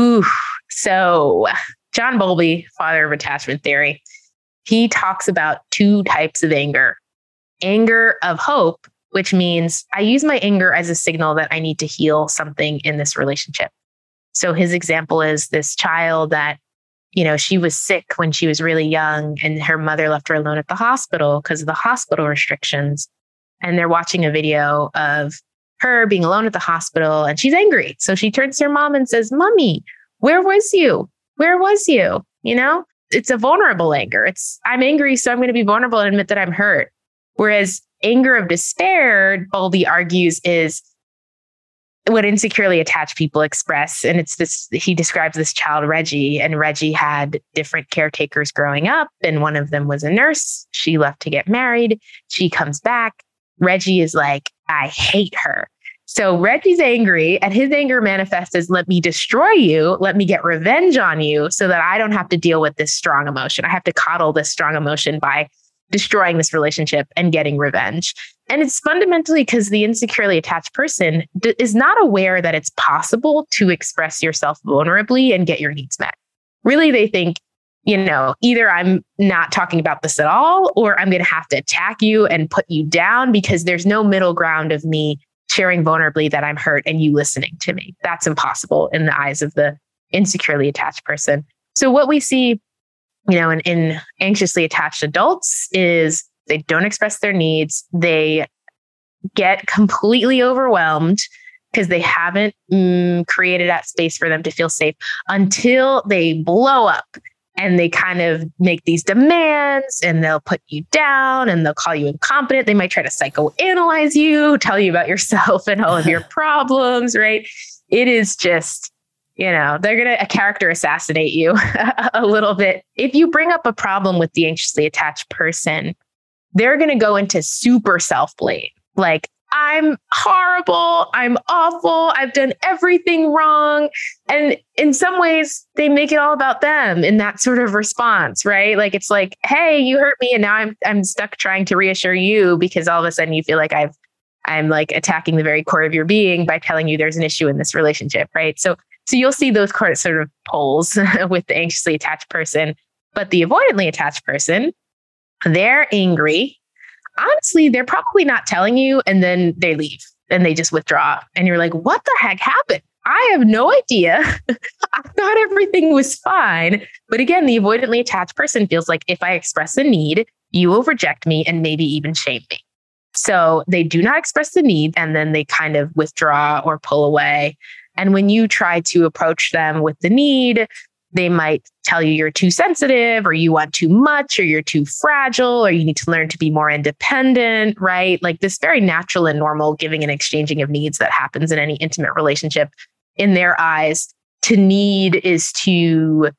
Speaker 2: So John Bowlby, father of attachment theory, he talks about two types of anger. Anger of hope, which means I use my anger as a signal that I need to heal something in this relationship. So his example is this child that, she was sick when she was really young and her mother left her alone at the hospital because of the hospital restrictions. And they're watching a video of her being alone at the hospital and she's angry. So she turns to her mom and says, "Mommy, where was you? Where was you?" It's a vulnerable anger. I'm angry, so I'm going to be vulnerable and admit that I'm hurt. Whereas anger of despair, Bowlby argues, is what insecurely attached people express. And it's this, he describes this child, Reggie, and Reggie had different caretakers growing up. And one of them was a nurse. She left to get married. She comes back. Reggie is like, I hate her. So Reggie's angry, and his anger manifests as, let me destroy you. Let me get revenge on you so that I don't have to deal with this strong emotion. I have to coddle this strong emotion by destroying this relationship and getting revenge. And it's fundamentally because the insecurely attached person is not aware that it's possible to express yourself vulnerably and get your needs met. Really, they think, either I'm not talking about this at all, or I'm going to have to attack you and put you down because there's no middle ground of me sharing vulnerably that I'm hurt and you listening to me. That's impossible in the eyes of the insecurely attached person. So what we see in anxiously attached adults is they don't express their needs. They get completely overwhelmed because they haven't created that space for them to feel safe until they blow up and they kind of make these demands and they'll put you down and they'll call you incompetent. They might try to psychoanalyze you, tell you about yourself and all of your problems, right? It is just, they're going to character assassinate you a little bit. If you bring up a problem with the anxiously attached person, they're going to go into super self-blame. Like, I'm horrible. I'm awful. I've done everything wrong. And in some ways, they make it all about them in that sort of response, right? Like, it's like, hey, you hurt me. And now I'm stuck trying to reassure you because all of a sudden you feel like I'm like attacking the very core of your being by telling you there's an issue in this relationship, right? So you'll see those sort of poles with the anxiously attached person. But the avoidantly attached person, they're angry. Honestly, they're probably not telling you, and then they leave and they just withdraw. And you're like, what the heck happened? I have no idea. I thought everything was fine. But again, the avoidantly attached person feels like if I express a need, you will reject me and maybe even shame me. So they do not express the need, and then they kind of withdraw or pull away. And when you try to approach them with the need, they might tell you you're too sensitive or you want too much or you're too fragile or you need to learn to be more independent, right? Like this very natural and normal giving and exchanging of needs that happens in any intimate relationship. In their eyes, to need is to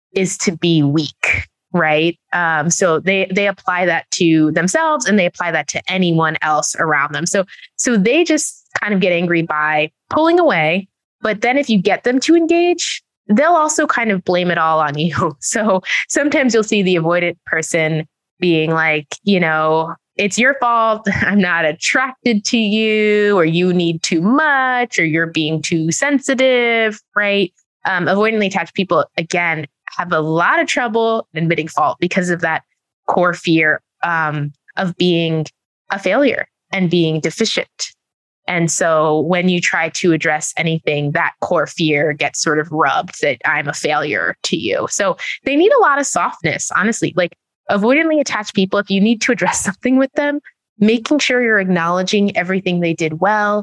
Speaker 2: be weak, right? So they apply that to themselves and they apply that to anyone else around them. So they just kind of get angry by pulling away. But then if you get them to engage, they'll also kind of blame it all on you. So sometimes you'll see the avoidant person being like, it's your fault. I'm not attracted to you, or you need too much, or you're being too sensitive, right? Avoidantly attached people, again, have a lot of trouble admitting fault because of that core fear of being a failure and being deficient. And so when you try to address anything, that core fear gets sort of rubbed that I'm a failure to you. So they need a lot of softness, honestly. Like avoidantly attached people, if you need to address something with them, making sure you're acknowledging everything they did well.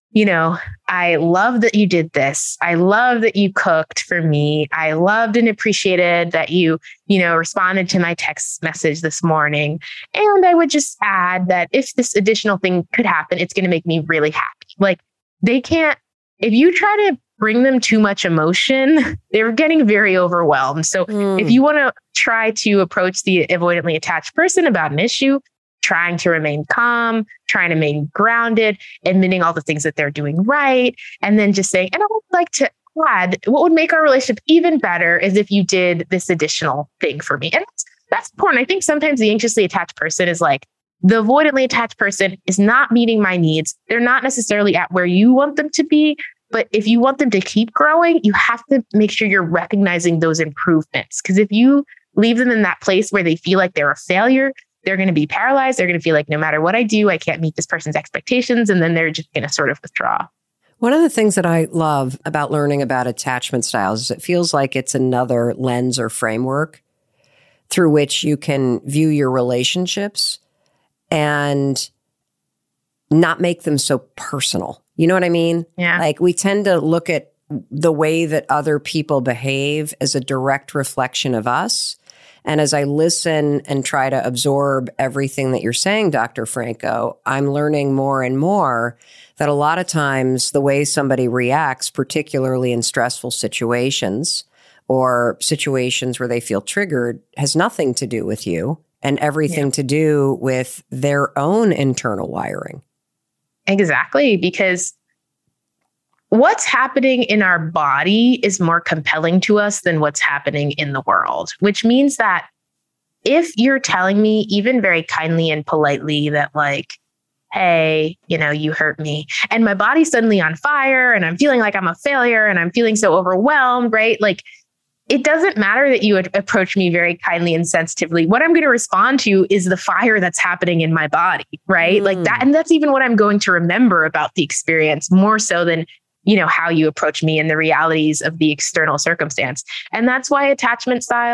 Speaker 2: I love that you did this. I love that you cooked for me. I loved and appreciated that you, responded to my text message this morning. And I would just add that if this additional thing could happen, it's going to make me really happy. Like they can't, if you try to bring them too much emotion, they're getting very overwhelmed. So if you want to try to approach the avoidantly attached person about an issue, trying to remain calm, trying to remain grounded, admitting all the things that they're doing right, and then just saying, and I would like to add, what would make our relationship even better is if you did this additional thing for me. And that's important. I think sometimes the anxiously attached person is like, the avoidantly attached person is not meeting my needs. They're not necessarily at where you want them to be. But if you want them to keep growing, you have to make sure you're recognizing those improvements. Because if you leave them in that place where they feel like they're a failure, they're going to be paralyzed. They're going to feel like no matter what I do, I can't meet this person's expectations. And then they're just going to sort of withdraw.
Speaker 3: One of the things that I love about learning about attachment styles is it feels like it's another lens or framework through which you can view your relationships and not make them so personal. You know what I mean?
Speaker 2: Yeah.
Speaker 3: Like we tend to look at the way that other people behave as a direct reflection of us. And as I listen and try to absorb everything that you're saying, Dr. Franco, I'm learning more and more that a lot of times the way somebody reacts, particularly in stressful situations or situations where they feel triggered, has nothing to do with you and everything to do with their own internal wiring.
Speaker 2: Exactly, because what's happening in our body is more compelling to us than what's happening in the world, which means that if you're telling me even very kindly and politely that like, hey, you hurt me and my body's suddenly on fire and I'm feeling like I'm a failure and I'm feeling so overwhelmed, right? Like it doesn't matter that you would approach me very kindly and sensitively. What I'm going to respond to is the fire that's happening in my body, right? Like that. And that's even what I'm going to remember about the experience more so than how you approach me and the realities of the external circumstance. And that's why attachment style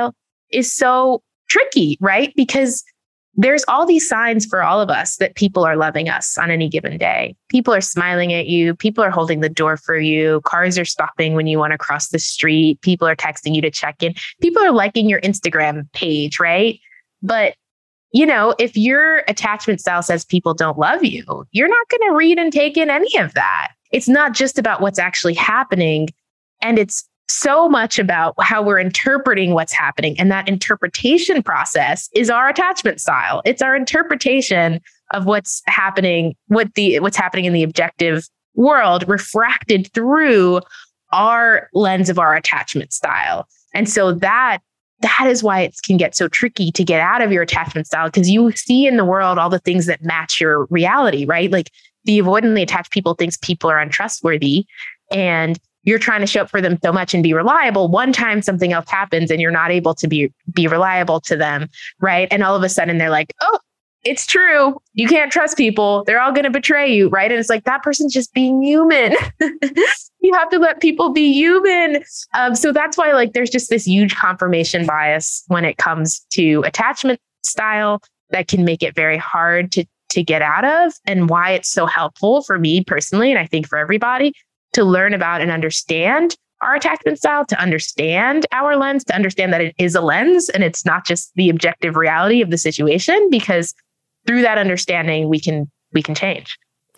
Speaker 2: is so tricky, right? Because there's all these signs for all of us that people are loving us on any given day. People are smiling at you. People are holding the door for you. Cars are stopping when you want to cross the street. People are texting you to check in. People are liking your Instagram page, right? But, if your attachment style says people don't love you, you're not going to read and take in any of that. It's not just about what's actually happening. And it's so much about how we're interpreting what's happening. And that interpretation process is our attachment style. It's our interpretation of what's happening, what's happening in the objective world refracted through our lens of our attachment style. And so that is why it can get so tricky to get out of your attachment style, because you see in the world all the things that match your reality, right? Like the avoidantly attached people thinks people are untrustworthy, and you're trying to show up for them so much and be reliable. One time something else happens and you're not able to be reliable to them, right? And all of a sudden they're like, oh, it's true. You can't trust people. They're all going to betray you, right? And it's like, that person's just being human. You have to let people be human. So that's why like there's just this huge confirmation bias when it comes to attachment style that can make it very hard to get out of, and why it's so helpful for me personally, and I think for everybody, to learn about and understand our attachment style, to understand our lens, to understand that it is a lens and it's not just the objective reality of the situation, because through that understanding, we can change.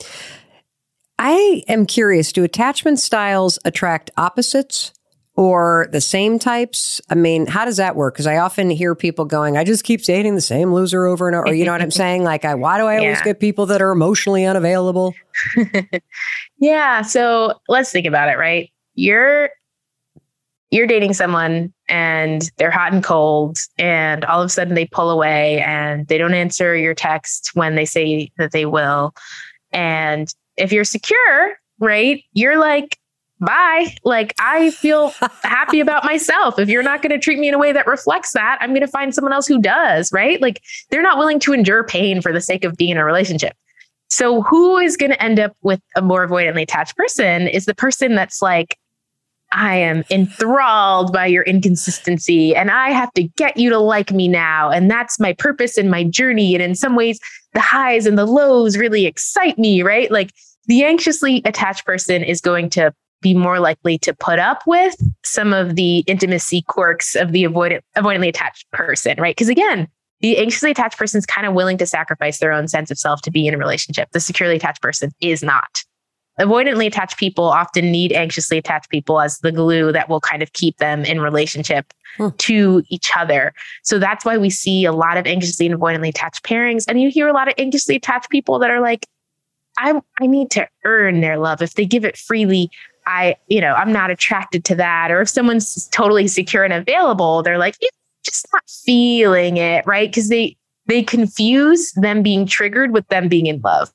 Speaker 3: I am curious, do attachment styles attract opposites or the same types? I mean, how does that work? Because I often hear people going, I just keep dating the same loser over and over. Or, you know what I'm saying? Like, why do I always get people that are emotionally unavailable?
Speaker 2: Yeah. So let's think about it, right? You're dating someone and they're hot and cold, and all of a sudden they pull away and they don't answer your text when they say that they will. And if you're secure, right, you're like, bye. Like, I feel happy about myself. If you're not going to treat me in a way that reflects that, I'm going to find someone else who does, right? Like, they're not willing to endure pain for the sake of being in a relationship. So who is going to end up with a more avoidantly attached person is the person that's like, I am enthralled by your inconsistency and I have to get you to like me now. And that's my purpose and my journey. And in some ways, the highs and the lows really excite me, right? Like, the anxiously attached person is going to be more likely to put up with some of the intimacy quirks of the avoidantly attached person, right? Because again, the anxiously attached person is kind of willing to sacrifice their own sense of self to be in a relationship. The securely attached person is not. Avoidantly attached people often need anxiously attached people as the glue that will kind of keep them in relationship to each other. So that's why we see a lot of anxiously and avoidantly attached pairings. And you hear a lot of anxiously attached people that are like, I need to earn their love. If they give it freely, I'm not attracted to that. Or if someone's totally secure and available, they're like, just not feeling it, right? Because they confuse them being triggered with them being in love.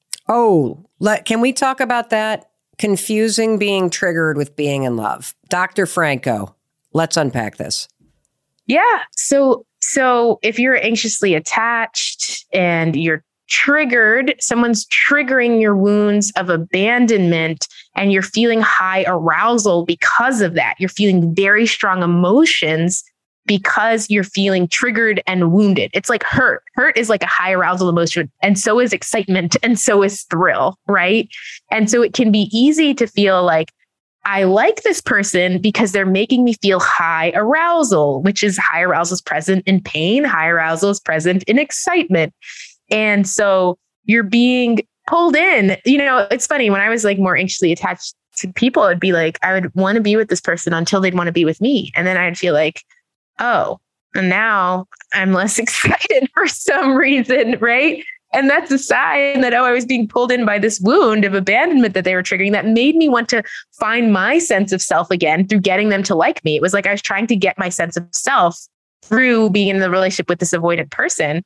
Speaker 3: Oh, can we talk about that? Confusing being triggered with being in love. Dr. Franco, let's unpack this.
Speaker 2: Yeah. So if you're anxiously attached and you're triggered, someone's triggering your wounds of abandonment, and you're feeling high arousal because of that. You're feeling very strong emotions because you're feeling triggered and wounded. It's like hurt. Hurt is like a high arousal emotion, and so is excitement, and so is thrill, right? And so it can be easy to feel like, I like this person because they're making me feel high arousal, which is high arousal is present in pain. High arousal is present in excitement. And so you're being pulled in. It's funny, when I was like more anxiously attached to people, it'd be like, I would want to be with this person until they'd want to be with me. And then I'd feel like, oh, and now I'm less excited for some reason, right? And that's a sign that, I was being pulled in by this wound of abandonment that they were triggering that made me want to find my sense of self again through getting them to like me. It was like I was trying to get my sense of self through being in the relationship with this avoidant person.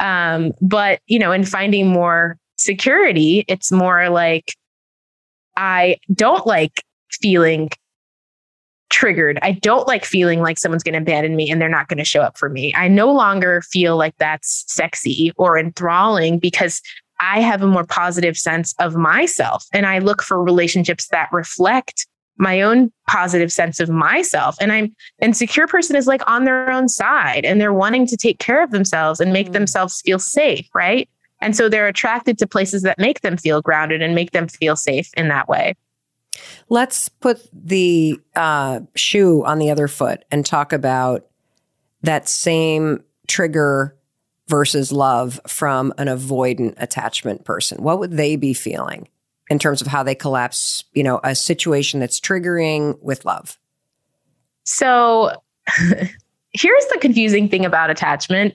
Speaker 2: But, in finding more security, it's more like, I don't like feeling triggered. I don't like feeling like someone's going to abandon me and they're not going to show up for me. I no longer feel like that's sexy or enthralling because I have a more positive sense of myself. And I look for relationships that reflect my own positive sense of myself. And secure person is like on their own side and they're wanting to take care of themselves and make themselves feel safe, right? And so they're attracted to places that make them feel grounded and make them feel safe in that way.
Speaker 3: Let's put the shoe on the other foot and talk about that same trigger versus love from an avoidant attachment person. What would they be feeling in terms of how they collapse, a situation that's triggering with love?
Speaker 2: So here's the confusing thing about attachment.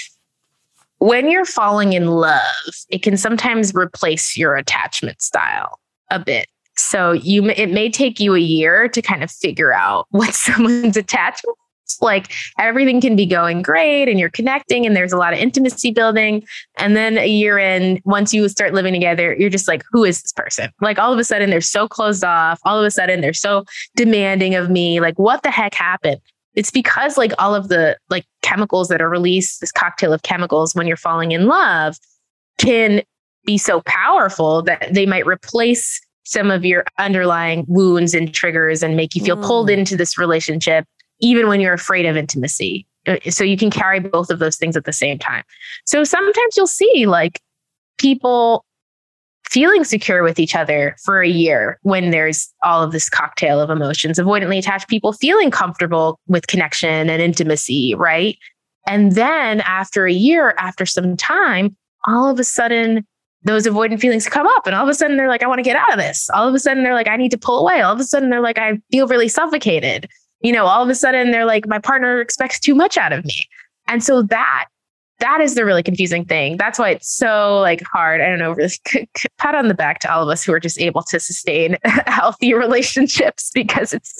Speaker 2: When you're falling in love, it can sometimes replace your attachment style a bit. So it may take you a year to kind of figure out what someone's attachment is. Like everything can be going great and you're connecting and there's a lot of intimacy building. And then a year in, once you start living together, you're just like, who is this person? Like all of a sudden they're so closed off. All of a sudden they're so demanding of me. Like what the heck happened? It's because like all of the like chemicals that are released, this cocktail of chemicals when you're falling in love can be so powerful that they might replace some of your underlying wounds and triggers and make you feel pulled into this relationship, even when you're afraid of intimacy. So you can carry both of those things at the same time. So sometimes you'll see like people feeling secure with each other for a year when there's all of this cocktail of emotions, avoidantly attached people feeling comfortable with connection and intimacy, right? And then after a year, after some time, all of a sudden, those avoidant feelings come up and all of a sudden they're like, I want to get out of this. All of a sudden they're like, I need to pull away. All of a sudden they're like, I feel really suffocated. All of a sudden they're like, my partner expects too much out of me. And so that is the really confusing thing. That's why it's so like hard. I don't know, really pat on the back to all of us who are just able to sustain healthy relationships because it's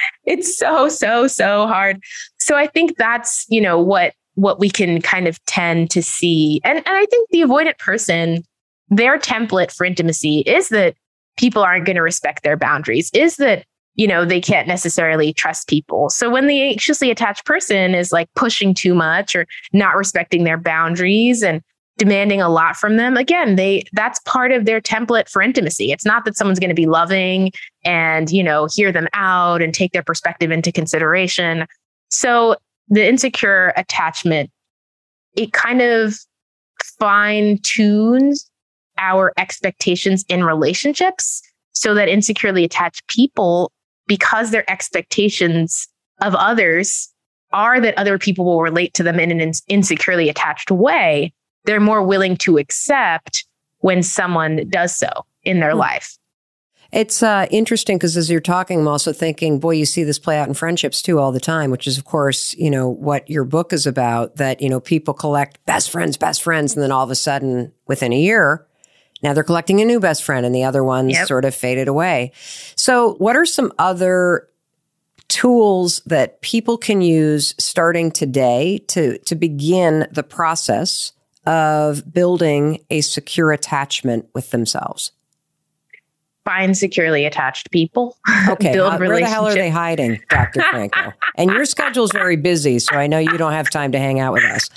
Speaker 2: so hard. So I think that's, what we can kind of tend to see. And I think the avoidant person, their template for intimacy is that people aren't going to respect their boundaries, is that, they can't necessarily trust people. So when the anxiously attached person is like pushing too much or not respecting their boundaries and demanding a lot from them, again, that's part of their template for intimacy. It's not that someone's going to be loving and, hear them out and take their perspective into consideration. So the insecure attachment, it kind of fine tunes our expectations in relationships so that insecurely attached people, because their expectations of others are that other people will relate to them in an insecurely attached way, they're more willing to accept when someone does so in their life.
Speaker 3: It's interesting because as you're talking, I'm also thinking, boy, you see this play out in friendships too all the time, which is, of course, what your book is about, that, people collect best friends, and then all of a sudden within a year, now they're collecting a new best friend and the other ones sort of faded away. So what are some other tools that people can use starting today to begin the process of building a secure attachment with themselves?
Speaker 2: Find securely attached people.
Speaker 3: Okay, where the hell are they hiding, Dr. Franco? And your schedule is very busy, so I know you don't have time to hang out with us.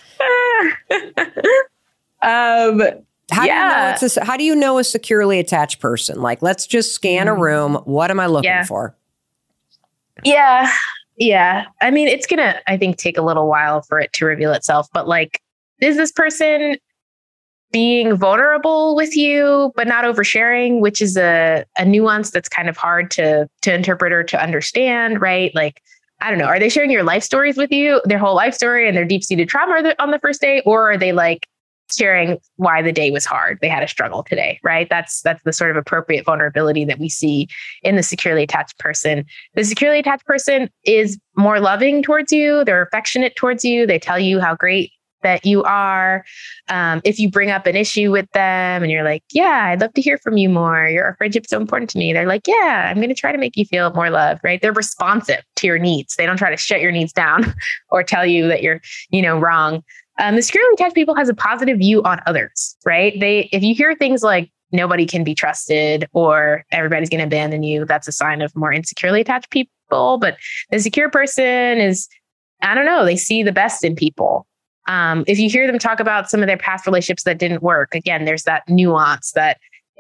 Speaker 3: How do you know a securely attached person? Like, let's just scan a room. What am I looking for?
Speaker 2: Yeah. I mean, it's going to, I think, take a little while for it to reveal itself. But like, is this person being vulnerable with you, but not oversharing, which is a nuance that's kind of hard to interpret or to understand, right? Like, I don't know, are they sharing your life stories with you, their whole life story and their deep-seated trauma on the first day? Or are they like sharing why the day was hard? They had a struggle today, right? That's the sort of appropriate vulnerability that we see in the securely attached person. The securely attached person is more loving towards you. They're affectionate towards you. They tell you how great that you are. If you bring up an issue with them and you're like, yeah, I'd love to hear from you more. Your friendship's so important to me. They're like, yeah, I'm going to try to make you feel more loved, right? They're responsive to your needs. They don't try to shut your needs down or tell you that you're, wrong. The securely attached people has a positive view on others, right? If you hear things like nobody can be trusted or everybody's going to abandon you, that's a sign of more insecurely attached people. But the secure person is, I don't know, they see the best in people. If you hear them talk about some of their past relationships that didn't work, again, there's that nuance that,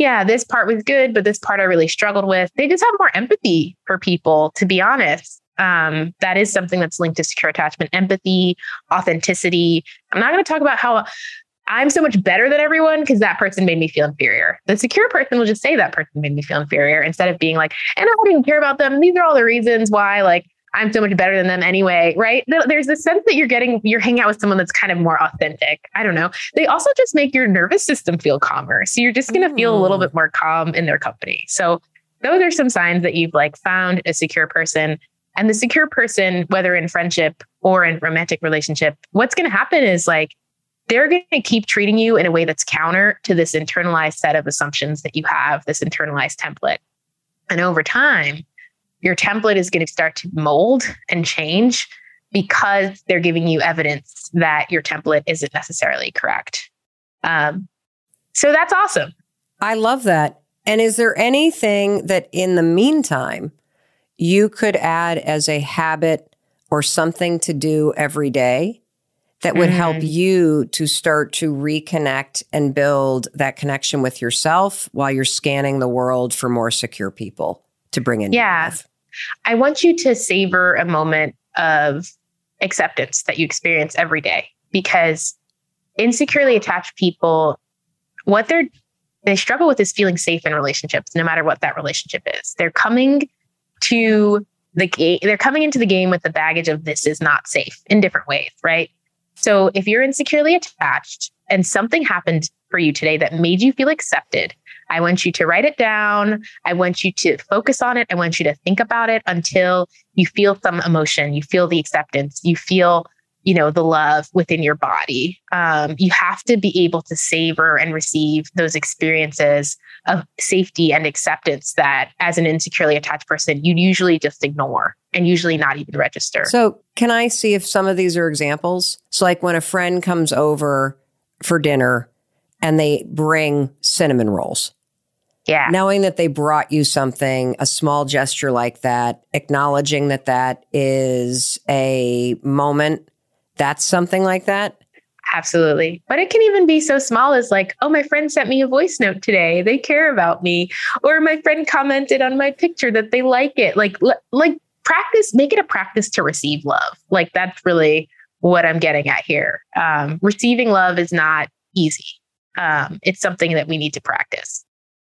Speaker 2: yeah, this part was good, but this part I really struggled with. They just have more empathy for people, to be honest. That is something that's linked to secure attachment: empathy, authenticity. I'm not going to talk about how I'm so much better than everyone because that person made me feel inferior. The secure person will just say that person made me feel inferior instead of being like, and I didn't care about them. These are all the reasons why, like, I'm so much better than them anyway, right? There's this sense that you're hanging out with someone that's kind of more authentic. I don't know. They also just make your nervous system feel calmer. So you're just going to feel a little bit more calm in their company. So those are some signs that you've like found a secure person. And the secure person, whether in friendship or in romantic relationship, what's going to happen is like, they're going to keep treating you in a way that's counter to this internalized set of assumptions that you have, this internalized template. And over time, your template is going to start to mold and change because they're giving you evidence that your template isn't necessarily correct. So that's awesome.
Speaker 3: I love that. And is there anything that in the meantime you could add as a habit or something to do every day that would help you to start to reconnect and build that connection with yourself while you're scanning the world for more secure people to bring in your life?
Speaker 2: I want you to savor a moment of acceptance that you experience every day, because insecurely attached people, what they struggle with is feeling safe in relationships, no matter what that relationship is. They're coming into the game with the baggage of this is not safe in different ways, right? So if you're insecurely attached and something happened for you today that made you feel accepted, I want you to write it down. I want you to focus on it. I want you to think about it until you feel some emotion, you feel the acceptance, you feel, the love within your body. You have to be able to savor and receive those experiences of safety and acceptance that as an insecurely attached person, you'd usually just ignore and usually not even register.
Speaker 3: So can I see if some of these are examples? So like when a friend comes over for dinner and they bring cinnamon rolls.
Speaker 2: Yeah.
Speaker 3: Knowing that they brought you something, a small gesture like that, acknowledging that that is a moment, that's something like that?
Speaker 2: Absolutely. But it can even be so small as like, oh, my friend sent me a voice note today. They care about me. Or my friend commented on my picture that they like it. Like practice, make it a practice to receive love. Like that's really what I'm getting at here. Receiving love is not easy. It's something that we need to practice.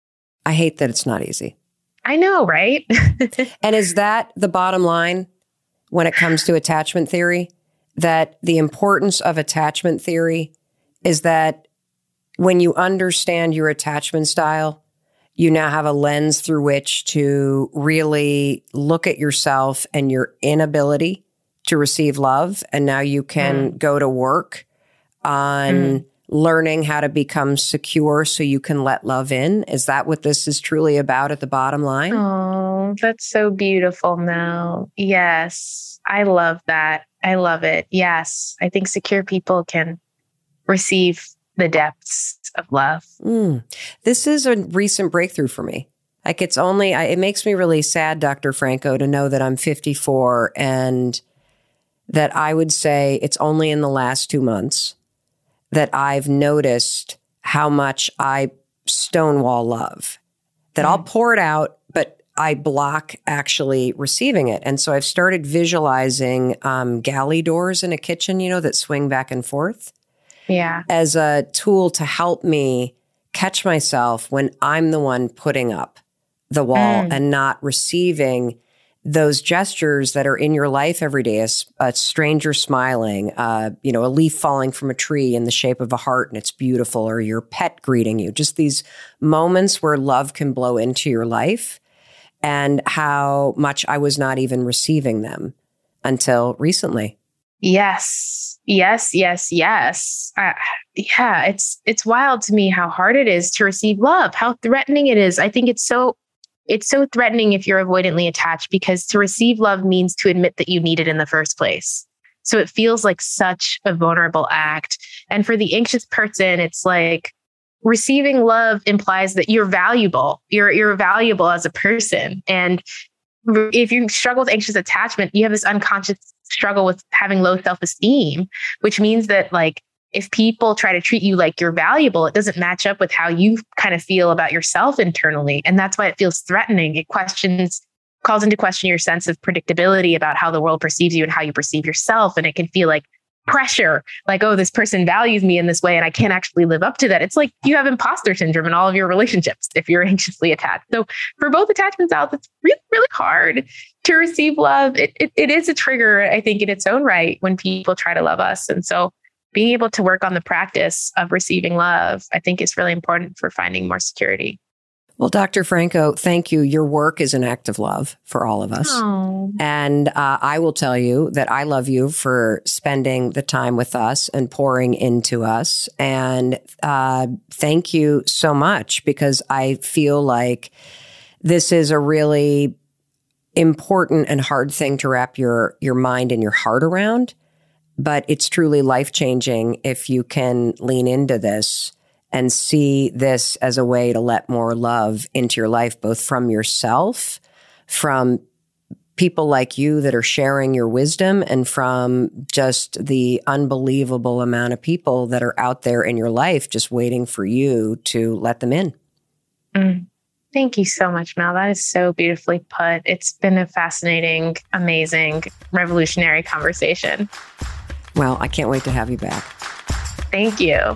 Speaker 3: I hate that it's not easy.
Speaker 2: I know, right?
Speaker 3: And is that the bottom line when it comes to attachment theory? That the importance of attachment theory is that when you understand your attachment style, you now have a lens through which to really look at yourself and your inability to receive love. And now you can go to work on learning how to become secure so you can let love in. Is that what this is truly about at the bottom line?
Speaker 2: Oh, that's so beautiful, Mel. Yes, I love that. I love it. Yes, I think secure people can receive the depths of love.
Speaker 3: This is a recent breakthrough for me. Like it makes me really sad, Dr. Franco, to know that I'm 54 and that I would say it's only in the last 2 months that I've noticed how much I stonewall love, that I'll pour it out, but I block actually receiving it. And so I've started visualizing galley doors in a kitchen, that swing back and forth.
Speaker 2: Yeah.
Speaker 3: As a tool to help me catch myself when I'm the one putting up the wall and not receiving those gestures that are in your life every day, a stranger smiling, a leaf falling from a tree in the shape of a heart and it's beautiful, or your pet greeting you, just these moments where love can blow into your life, and how much I was not even receiving them until recently.
Speaker 2: Yes. Yes. Yes. Yes. Yeah. It's wild to me how hard it is to receive love, how threatening it is. I think it's so threatening if you're avoidantly attached, because to receive love means to admit that you need it in the first place. So it feels like such a vulnerable act. And for the anxious person, it's like receiving love implies that you're valuable. You're valuable as a person. And if you struggle with anxious attachment, you have this unconscious struggle with having low self-esteem, which means that like if people try to treat you like you're valuable, it doesn't match up with how you kind of feel about yourself internally. And that's why it feels threatening. It calls into question your sense of predictability about how the world perceives you and how you perceive yourself. And it can feel like pressure, like, oh, this person values me in this way and I can't actually live up to that. It's like you have imposter syndrome in all of your relationships if you're anxiously attached. So for both attachment styles, it's really, really hard to receive love. It is a trigger, I think, in its own right when people try to love us. And so being able to work on the practice of receiving love, I think, is really important for finding more security.
Speaker 3: Well, Dr. Franco, thank you. Your work is an act of love for all of us.
Speaker 2: Oh.
Speaker 3: And I will tell you that I love you for spending the time with us and pouring into us. And thank you so much, because I feel like this is a really important and hard thing to wrap your mind and your heart around. But it's truly life-changing if you can lean into this and see this as a way to let more love into your life, both from yourself, from people like you that are sharing your wisdom, and from just the unbelievable amount of people that are out there in your life just waiting for you to let them in.
Speaker 2: Thank you so much, Mel. That is so beautifully put. It's been a fascinating, amazing, revolutionary conversation.
Speaker 3: Well, I can't wait to have you back.
Speaker 2: Thank you.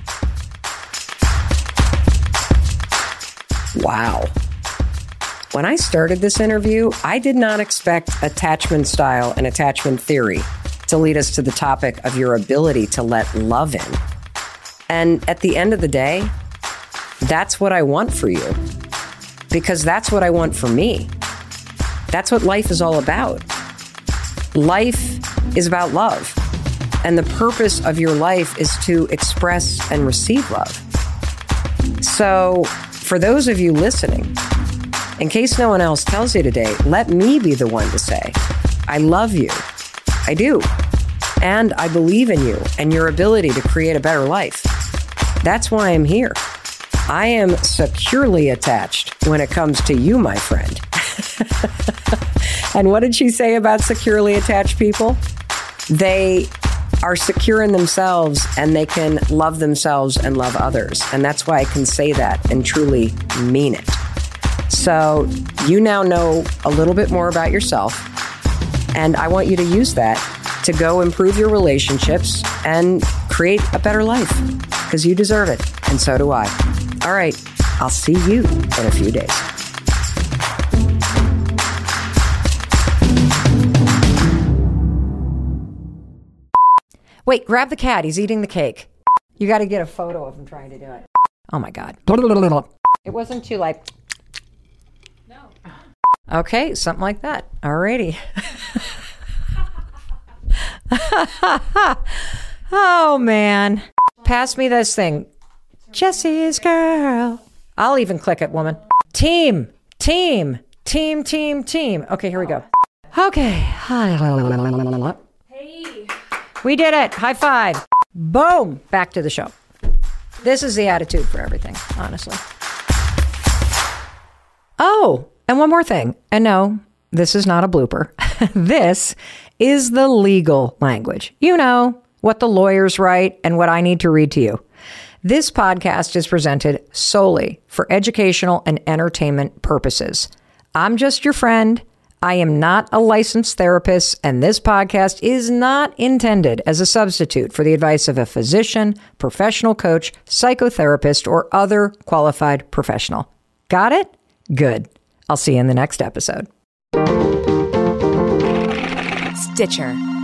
Speaker 3: Wow. When I started this interview, I did not expect attachment style and attachment theory to lead us to the topic of your ability to let love in. And at the end of the day, that's what I want for you, because that's what I want for me. That's what life is all about. Life is about love. And the purpose of your life is to express and receive love. So for those of you listening, in case no one else tells you today, let me be the one to say, I love you. I do. And I believe in you and your ability to create a better life. That's why I'm here. I am securely attached when it comes to you, my friend. And what did she say about securely attached people? They are secure in themselves and they can love themselves and love others. And that's why I can say that and truly mean it. So you now know a little bit more about yourself. And I want you to use that to go improve your relationships and create a better life, because you deserve it. And so do I. All right. I'll see you in a few days.
Speaker 1: Wait, grab the cat. He's eating the cake. You got to get a photo of him trying to do it. Oh my God. It wasn't too like... No. Okay, something like that. Alrighty. Oh man. Pass me this thing. Jesse's girl. I'll even click it, woman. Team. Okay, here we go. Okay. Hey. We did it. High five. Boom. Back to the show. This is the attitude for everything, honestly. Oh, and one more thing. And no, this is not a blooper. This is the legal language. You know, what the lawyers write and what I need to read to you. This podcast is presented solely for educational and entertainment purposes. I'm just your friend. I am not a licensed therapist, and this podcast is not intended as a substitute for the advice of a physician, professional coach, psychotherapist, or other qualified professional. Got it? Good. I'll see you in the next episode.
Speaker 4: Stitcher.